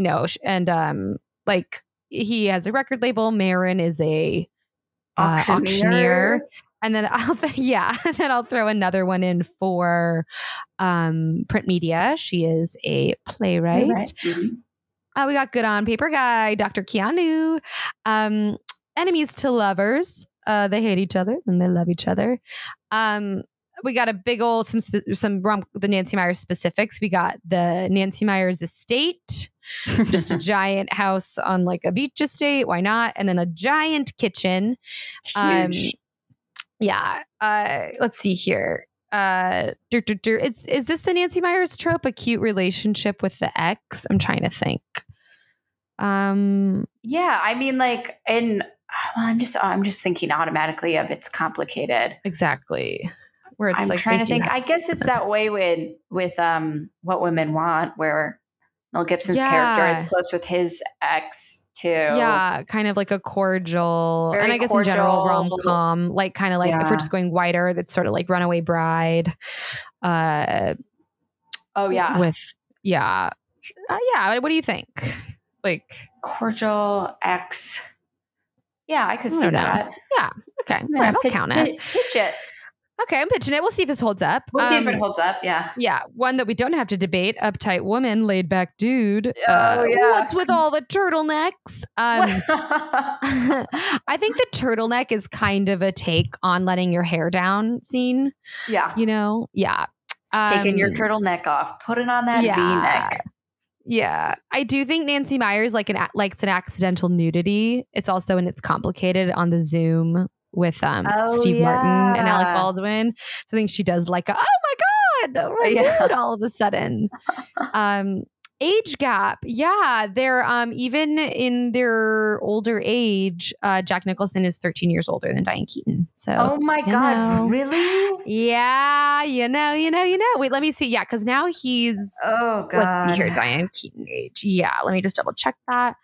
Like he has a record label. Marin is a auctioneer. And then I'll throw another one in for print media. She is a playwright. Mm-hmm. We got good on paper guy, Dr. Keanu. Enemies to lovers. They hate each other and they love each other. We got a big old the Nancy Meyers specifics. We got the Nancy Meyers estate, just a giant house on like a beach estate. Why not? And then a giant kitchen. Huge. Let's see here. Is this the Nancy Meyers trope? A cute relationship with the ex? I'm trying to think. Yeah, I mean, like, I'm just thinking automatically of It's Complicated. Exactly. Where it's I'm like trying to think. I guess it's that way with What Women Want, where Mel Gibson's character is close with his ex too. Yeah, kind of like a cordial, very and I guess cordial. in general rom-com, like kind of like if we're just going wider, that's sort of like Runaway Bride. What do you think? Like cordial ex. Yeah, I could see that. Yeah. Okay. I'll count it. Pitch it. Okay, I'm pitching it. We'll see if this holds up. We'll see if it holds up. Yeah. Yeah. One that we don't have to debate. Uptight woman, laid back dude. What's with all the turtlenecks? I think the turtleneck is kind of a take on letting your hair down scene. Yeah. Yeah. Taking your turtleneck off. Put it on that V-neck. Yeah. I do think Nancy Meyers likes an accidental nudity. It's also in It's Complicated on the Zoom with Steve Martin and Alec Baldwin. So I think she does like oh my God, all of a sudden. Age gap. Yeah. They're even in their older age, Jack Nicholson is 13 years older than Diane Keaton. So oh my God, really? Yeah, you know. Wait, let me see. Yeah, because now he's let's see here, Diane Keaton age. Yeah, let me just double check that.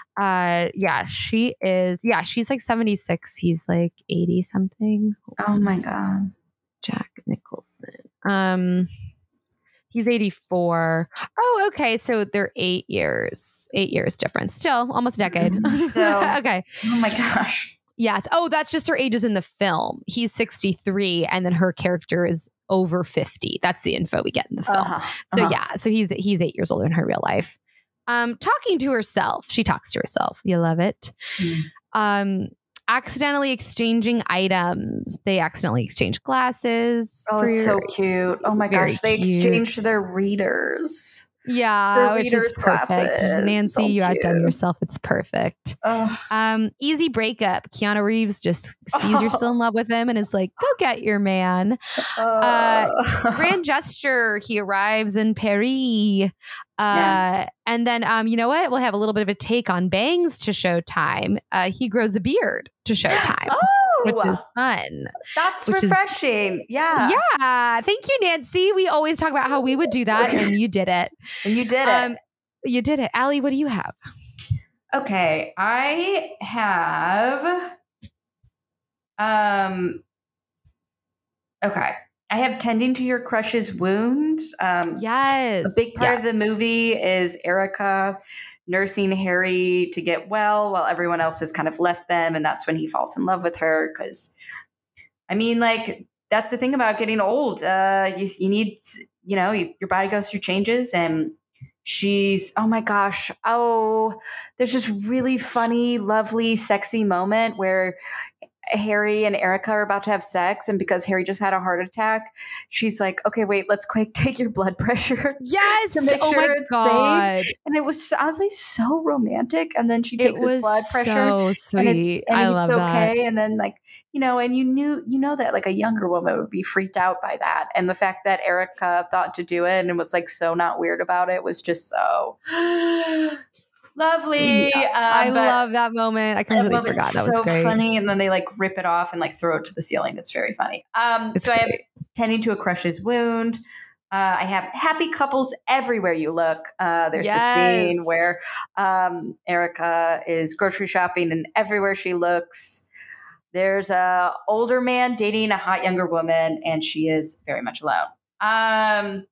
She's like 76. He's like 80 something. Oh my God. Jack Nicholson. He's 84. Oh, okay. So they're 8 years difference. Still almost a decade. Okay. Oh my gosh. Yes. Oh, that's just her ages in the film. He's 63 and then her character is over 50. That's the info we get in the film. So he's 8 years older in her real life. Talking to herself. She talks to herself. You love it. Accidentally exchanging items. They accidentally exchange glasses. Oh, it's so cute. Oh my gosh. They exchange their readers. Yeah, which is perfect. Glasses. Nancy, so you outdone yourself. It's perfect. Easy breakup. Keanu Reeves just sees you're still in love with him and is like, go get your man. Grand gesture. He arrives in Paris. And then, you know what? We'll have a little bit of a take on bangs to Showtime. He grows a beard to Showtime. Which is fun. That's refreshing. Yeah. Thank you, Nancy. We always talk about how we would do that, and you did it. And you did it. You did it. Allie, what do you have? Okay. I have I have Tending to Your Crush's Wound. Yes. A big part of the movie is Erica nursing Harry to get well while everyone else has kind of left them. And that's when he falls in love with her. Because, I mean, like, that's the thing about getting old. You need, your body goes through changes. And she's, oh my gosh. Oh, there's this really funny, lovely, sexy moment where Harry and Erica are about to have sex, and because Harry just had a heart attack, she's like, okay, wait, let's quick take your blood pressure. Yes. To make sure it's God. safe. And it was honestly so romantic. And then she takes his blood pressure. So sweet. And I it's love okay. that. And then and you know that like a younger woman would be freaked out by that. And the fact that Erica thought to do it and was like so not weird about it was just so lovely. Yeah, I love that moment. I completely forgot. That was so great. funny. And then they like rip it off and like throw it to the ceiling. It's very funny. So I have Tending to a Crush's Wound. I have Happy Couples Everywhere You Look. There's a scene where Erica is grocery shopping, and everywhere she looks, there's a older man dating a hot younger woman, and she is very much alone. I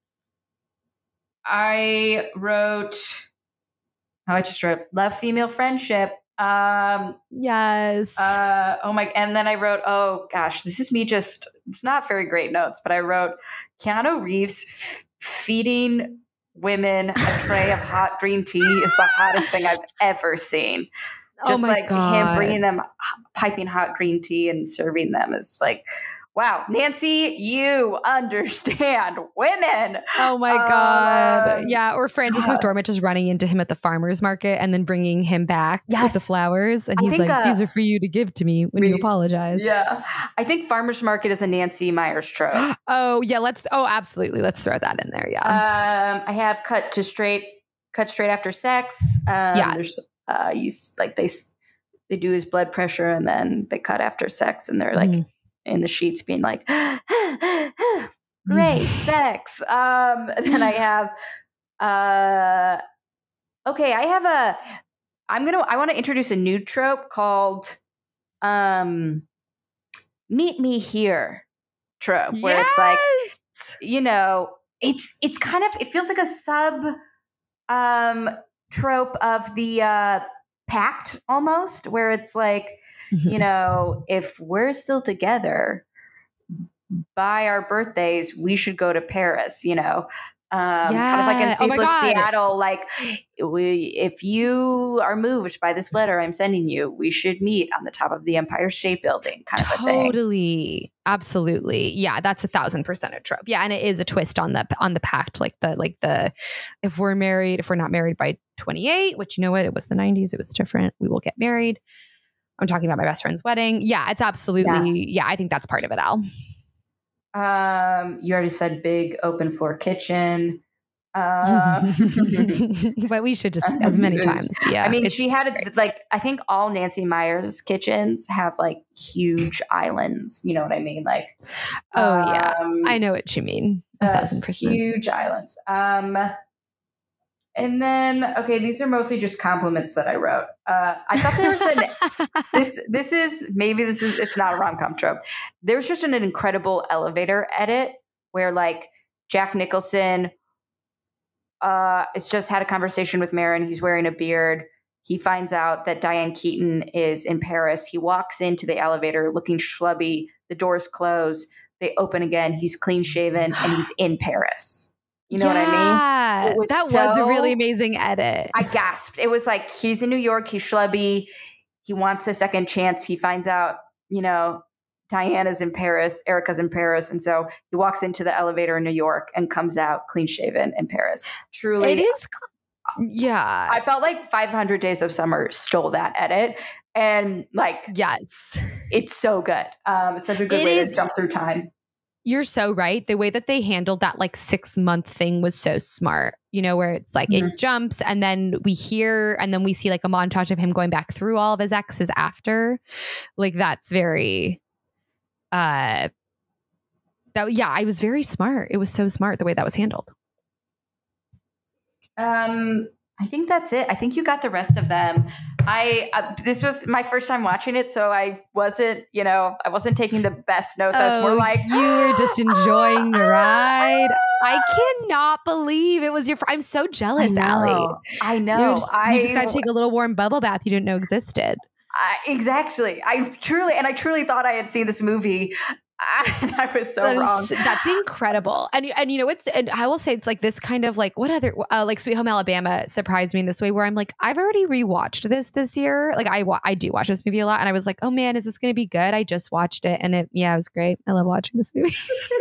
just wrote Love Female Friendship. Yes. And then I wrote, oh gosh, this is me it's not very great notes, but I wrote Keanu Reeves feeding women a tray of hot green tea is the hottest thing I've ever seen. Just like him bringing them piping hot green tea and serving them is like, wow, Nancy, you understand women. Oh my God. Yeah. Or Frances McDormand just running into him at the farmer's market and then bringing him back with the flowers. And he's like, these are for you to give to me when you apologize. Yeah. I think farmer's market is a Nancy Meyers trope. Oh yeah. Absolutely. Let's throw that in there. Yeah. I have cut straight after sex. There's they do his blood pressure and then they cut after sex and they're like, in the sheets being like, great sex. Then I have, I want to introduce a new trope called meet me here trope, where it's like, it's kind of, it feels like a sub trope of the pact almost, where it's like, if we're still together by our birthdays, we should go to Paris, kind of like in Sleepless Seattle, like if you are moved by this letter I'm sending you, we should meet on the top of the Empire State Building kind of a thing. Totally. Absolutely. Yeah. That's 1,000% a trope. Yeah. And it is a twist on the pact, like the, if we're not married by 28, which it was the 90s, it was different. We will get married. I'm talking about my best friend's wedding. Yeah, it's absolutely. Yeah, I think that's part of it, Al. You already said big open floor kitchen. But we should just as many times. Yeah. I mean, she had I think all Nancy Meyers kitchens have like huge islands. You know what I mean? Like, yeah, I know what you mean. 1,000%. Huge islands. And then, okay, these are mostly just compliments that I wrote. I thought there was it's not a rom-com trope. There's just an incredible elevator edit where like Jack Nicholson has just had a conversation with Marin. He's wearing a beard. He finds out that Diane Keaton is in Paris. He walks into the elevator looking schlubby. The doors close. They open again. He's clean shaven and he's in Paris. You know what I mean? That was a really amazing edit. I gasped. It was like, he's in New York. He's schlubby. He wants a second chance. He finds out, Diana's in Paris. Erica's in Paris. And so he walks into the elevator in New York and comes out clean shaven in Paris. Truly. It is. Yeah. I felt like 500 Days of Summer stole that edit. And like, yes, it's so good. It's such a good way to jump through time. You're so right. The way that they handled that like 6-month thing was so smart, where it's like it jumps and then we hear and then we see like a montage of him going back through all of his exes after. Like that's very, it was very smart. It was so smart the way that was handled. I think that's it. I think you got the rest of them. This was my first time watching it, so I wasn't taking the best notes. I was more like, you were just enjoying the ride. I cannot believe it was I'm so jealous, Allie. I know. You just got to take a little warm bubble bath you didn't know existed. Exactly. I truly thought I had seen this movie. And I was so wrong. That's incredible. And you know, and I will say it's like this kind of like, what other, like Sweet Home Alabama surprised me in this way where I'm like, I've already rewatched this year. Like I do watch this movie a lot. And I was like, oh man, is this going to be good? I just watched it and it was great. I love watching this movie.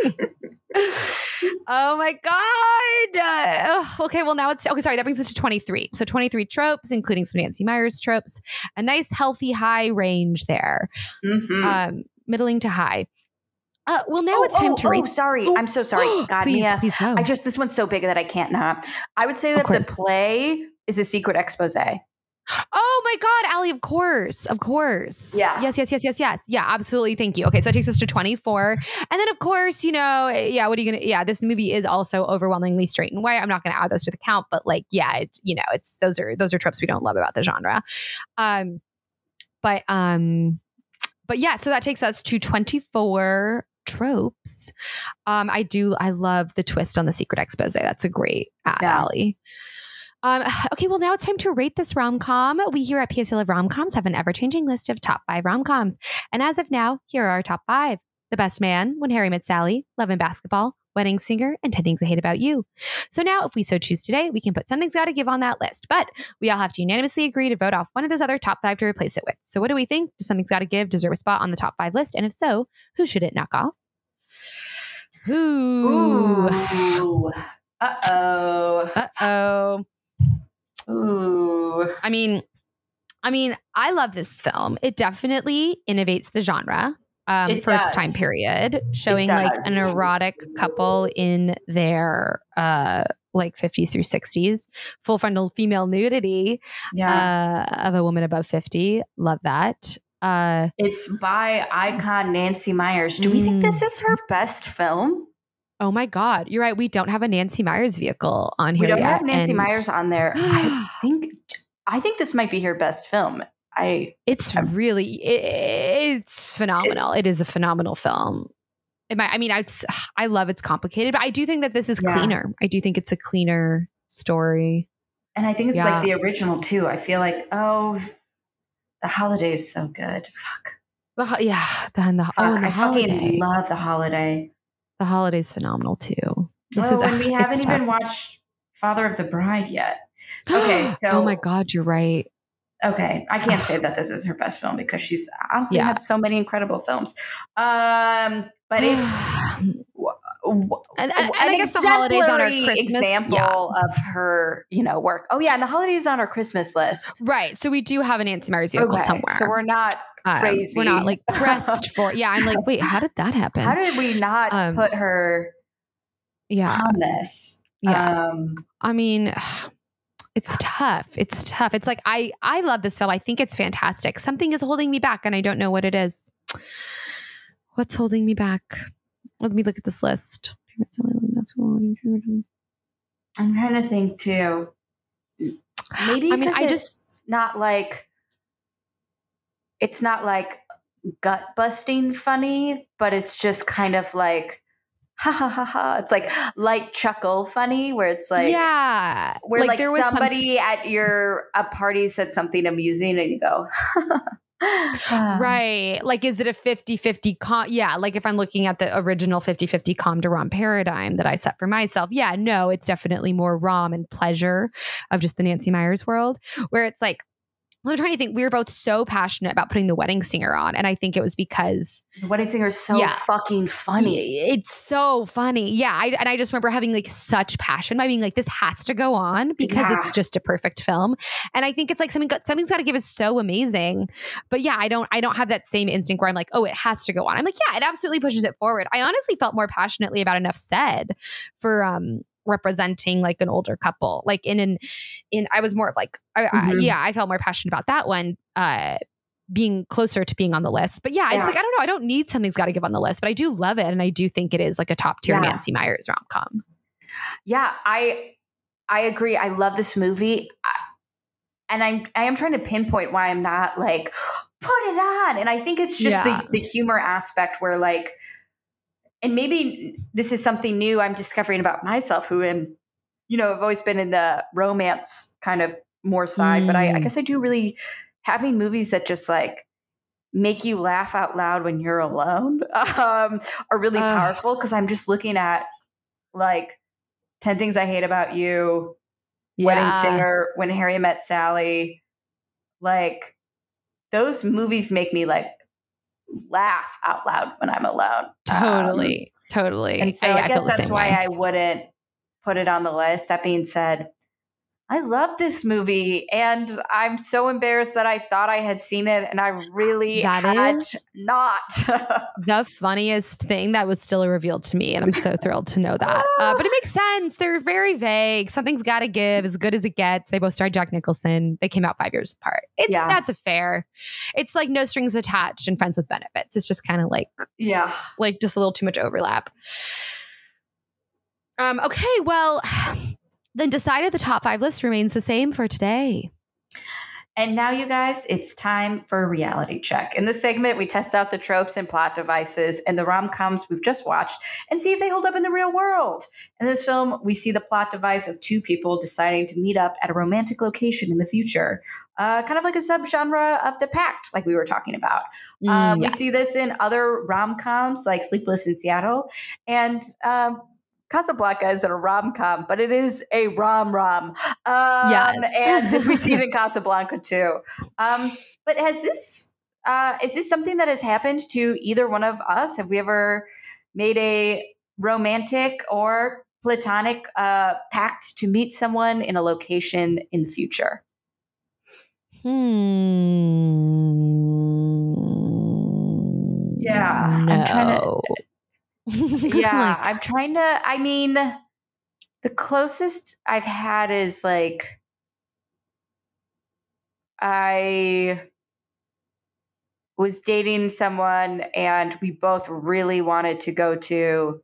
Oh my God. Okay. Well now sorry. That brings us to 23. So 23 tropes, including some Nancy Meyers tropes, a nice healthy high range there. Mm-hmm. Middling to high. Well, now it's time to rate. Oh, sorry. I'm so sorry. God, please, Mia. Please no. This one's so big that I can't not. I would say that the play is a secret expose. Oh my God, Allie, of course. Yeah. Yes. Yeah, absolutely. Thank you. Okay, so it takes us to 24. And then of course, what are you going to, this movie is also overwhelmingly straight and white. I'm not going to add those to the count, but like, it's, those are tropes we don't love about the genre. But yeah, so that takes us to 24 tropes. I love the twist on the secret expose. That's a great ad, Allie. Okay, well now it's time to rate this rom-com. We here at PSA Love Rom-Coms have an ever-changing list of top 5 rom-coms. And as of now, here are our top 5. The Best Man, When Harry Met Sally, Love and Basketball, Wedding Singer, and 10 Things I Hate About You. So now, if we so choose today, we can put Something's Gotta Give on that list. But we all have to unanimously agree to vote off one of those other top 5 to replace it with. So what do we think? Does Something's Gotta Give deserve a spot on the top 5 list? And if so, who should it knock off? Ooh. Uh-oh. Ooh. I mean, I love this film. It definitely innovates the genre. For its time period, showing like an erotic couple in their like 50s through 60s, full frontal female nudity of a woman above 50. Love that. It's by icon Nancy Meyers. Do we think this is her best film? Oh my God, you're right. We don't have a Nancy Meyers vehicle on here. We don't have Nancy Meyers on there. I think this might be her best film. It's phenomenal. It is a phenomenal film. I love it's complicated, but I do think that this is cleaner. I do think it's a cleaner story. And I think it's like the original too. I feel like, The Holiday is so good. Fuck. The I fucking love The Holiday. The Holiday's phenomenal too. And we haven't even watched Father of the Bride yet. Okay, so oh my God, you're right. Okay, I can't say that this is her best film because she's honestly had so many incredible films. But it's and I guess The Holiday's on our Christmas example of her, work. Oh yeah, and The Holiday's on our Christmas list. Right. So we do have an Nancy Meyers vehicle somewhere. So we're not crazy. We're not like pressed for. Yeah, I'm like, wait, how did that happen? How did we not put her? On this. Yeah. I mean. It's tough. It's like, I love this film. I think it's fantastic. Something is holding me back and I don't know what it is. What's holding me back? Let me look at this list. I'm trying to think too. Maybe it's not like gut busting funny, but it's just kind of like, ha ha ha ha. It's like light chuckle funny where it's like, where like there was somebody at a party said something amusing and you go, right. Like, is it a 50-50 like if I'm looking at the original 50-50 com to rom paradigm that I set for myself. Yeah, no, it's definitely more rom and pleasure of just the Nancy Meyers world where it's like, I'm trying to think. We were both so passionate about putting The Wedding Singer on. And I think it was because The Wedding Singer is so fucking funny. It's so funny. Yeah. I just remember having like such passion by being like, this has to go on because it's just a perfect film. And I think it's like something's got to give is so amazing. But yeah, I don't have that same instinct where I'm like, oh, it has to go on. I'm like, yeah, it absolutely pushes it forward. I honestly felt more passionately about Enough Said for, representing like an older couple, like in I was more of like I felt more passionate about that one being closer to being on the list. But it's like I don't know, I don't need Something's Gotta Give on the list, but I do love it and I do think it is like a top tier Nancy Meyers rom-com. I agree. I love this movie. I am trying to pinpoint why I'm not like, put it on. And I think it's just the humor aspect where like, and maybe this is something new I'm discovering about myself, who am, I've always been in the romance kind of more side, but I guess I do really having movies that just like make you laugh out loud when you're alone are really powerful, because I'm just looking at like 10 Things I Hate About You, Wedding Singer, When Harry Met Sally. Like those movies make me like laugh out loud when I'm alone. Totally. And so I guess that's why I wouldn't put it on the list. That being said, I love this movie, and I'm so embarrassed that I thought I had seen it, and I really had not. The funniest thing that was still revealed to me, and I'm so thrilled to know that. But it makes sense. They're very vague. Something's got to give. As good as it gets. They both starred Jack Nicholson. They came out 5 years apart. That's a fair. It's like No Strings Attached and Friends with Benefits. It's just kind of like like just a little too much overlap. Okay, well. Then decided the top 5 list remains the same for today. And now, you guys, it's time for a reality check. In this segment, we test out the tropes and plot devices and the rom-coms we've just watched and see if they hold up in the real world. In this film, we see the plot device of two people deciding to meet up at a romantic location in the future. Kind of like a subgenre of The Pact, like we were talking about. We see this in other rom-coms like Sleepless in Seattle. And Casablanca isn't a rom-com, but it is a rom-rom. And we see it in Casablanca too. But is this something that has happened to either one of us? Have we ever made a romantic or platonic pact to meet someone in a location in the future? Yeah, no. I'm trying to... I'm trying to, I mean, the closest I've had is like, I was dating someone and we both really wanted to go to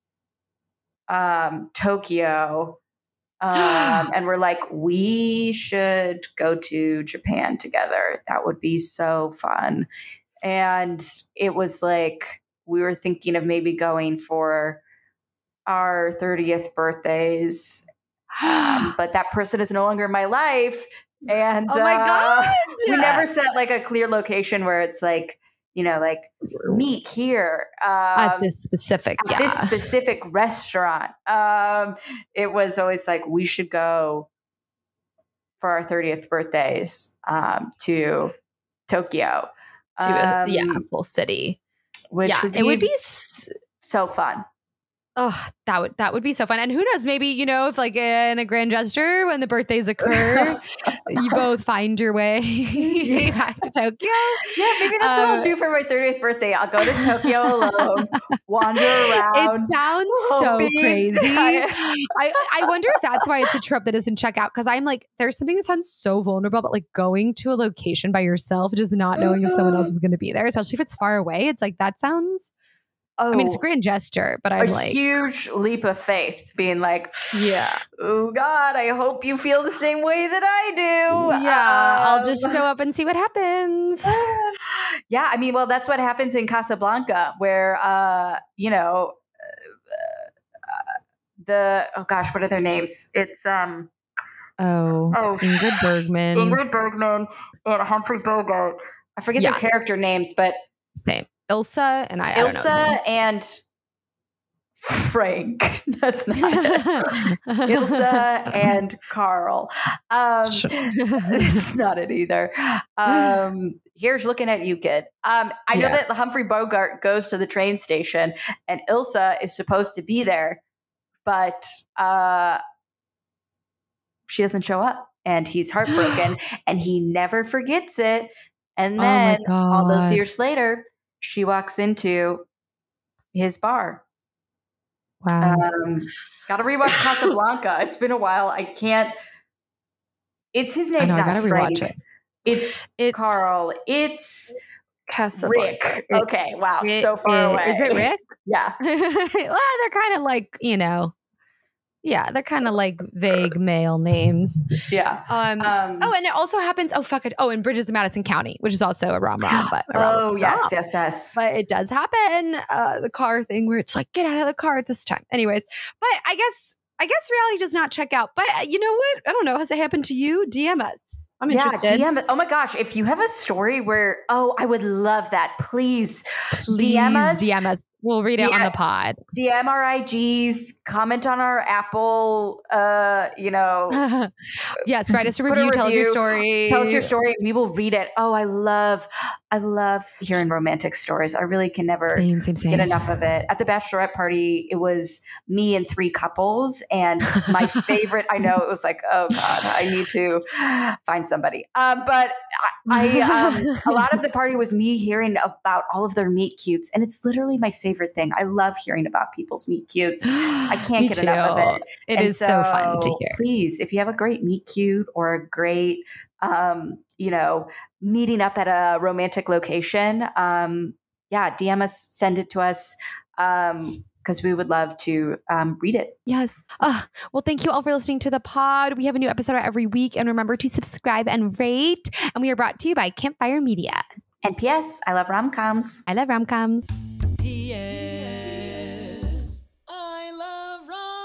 Tokyo. And we're like, we should go to Japan together. That would be so fun. And it was like, we were thinking of maybe going for our 30th birthdays, but that person is no longer in my life. And oh my God, we never set like a clear location where it's like, like meet here at this specific restaurant. It was always like, we should go for our 30th birthdays to Tokyo, to a full city. Which would be so fun. Oh, that would be so fun. And who knows, maybe, if like in a grand gesture, when the birthdays occur, you both find your way back to Tokyo. Yeah, maybe that's what I'll do for my 30th birthday. I'll go to Tokyo alone, wander around. It sounds so crazy. I wonder if that's why it's a trope that doesn't check out. Because I'm like, there's something that sounds so vulnerable, but like going to a location by yourself, just not knowing if someone else is going to be there, especially if it's far away. It's like, that sounds... I mean, it's a grand gesture, but I'm like... a huge leap of faith, being like, oh God, I hope you feel the same way that I do. Yeah, I'll just show up and see what happens. Yeah, I mean, well, that's what happens in Casablanca, where, what are their names? It's... Ingrid Bergman. Ingrid Bergman and Humphrey Bogart. I forget their character names, but... Same. Ilsa and I don't know. Ilsa and Frank. That's not it. Ilsa and Carl. That's not it either. Here's looking at you, kid. I know that Humphrey Bogart goes to the train station and Ilsa is supposed to be there, but she doesn't show up and he's heartbroken and he never forgets it. And then all those years later, she walks into his bar. Wow. Gotta rewatch Casablanca. It's been a while. I can't. His name's not Frank. It's Carl. It's Rick. Okay. Wow. So far away. Is it Rick? Yeah. Well, they're kind of like, Yeah, they're kind of like vague male names. Yeah. And it also happens. Oh, fuck it. Oh, in Bridges of Madison County, which is also a rom-com. But yes. But it does happen. The car thing where it's like, get out of the car at this time. Anyways, but I guess reality does not check out. But you know what? I don't know. Has it happened to you? DM us. I'm interested. DM it. Oh my gosh. If you have a story where, I would love that. Please DM us. We'll read it on the pod. DM our IGs, comment on our Apple, Yes, write us a review. Tell us your story. Tell us your story. We will read it. Oh, I love hearing romantic stories. I really can never get enough of it. At the bachelorette party, it was me and 3 couples. And my favorite, I know it was like, oh God, I need to find somebody. But I a lot of the party was me hearing about all of their meet cutes. And it's literally my favorite thing. I love hearing about people's meet cutes. I can't get enough of it. It is so fun to hear. Please, if you have a great meet cute or a great, meeting up at a romantic location, DM us, send it to us. Because we would love to read it. Yes. Well, thank you all for listening to the pod. We have a new episode every week. And remember to subscribe and rate. And we are brought to you by Campfire Media. And P.S. I love rom-coms. I love rom-coms. P.S. I love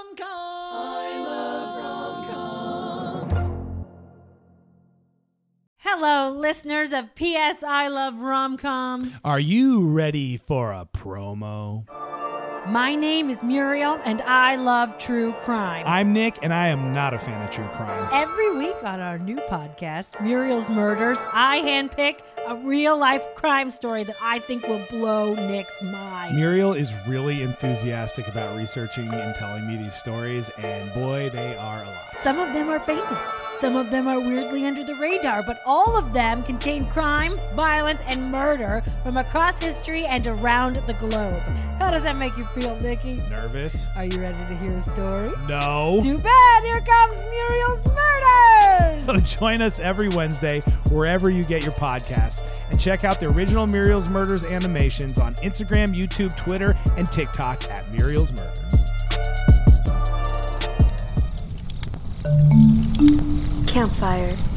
rom-coms. Hello, listeners of P.S. I love rom-coms. Are you ready for a promo? My name is Muriel, and I love true crime. I'm Nick, and I am not a fan of true crime. Every week on our new podcast, Muriel's Murders, I handpick a real-life crime story that I think will blow Nick's mind. Muriel is really enthusiastic about researching and telling me these stories, and boy, they are a lot. Some of them are famous. Some of them are weirdly under the radar, but all of them contain crime, violence, and murder from across history and around the globe. How does that make you feel, Nikki? Nervous. Are you ready to hear a story? No. Too bad. Here comes Muriel's Murders. So join us every Wednesday wherever you get your podcasts, and check out the original Muriel's Murders animations on Instagram, YouTube, Twitter, and TikTok at Muriel's Murders. Campfire.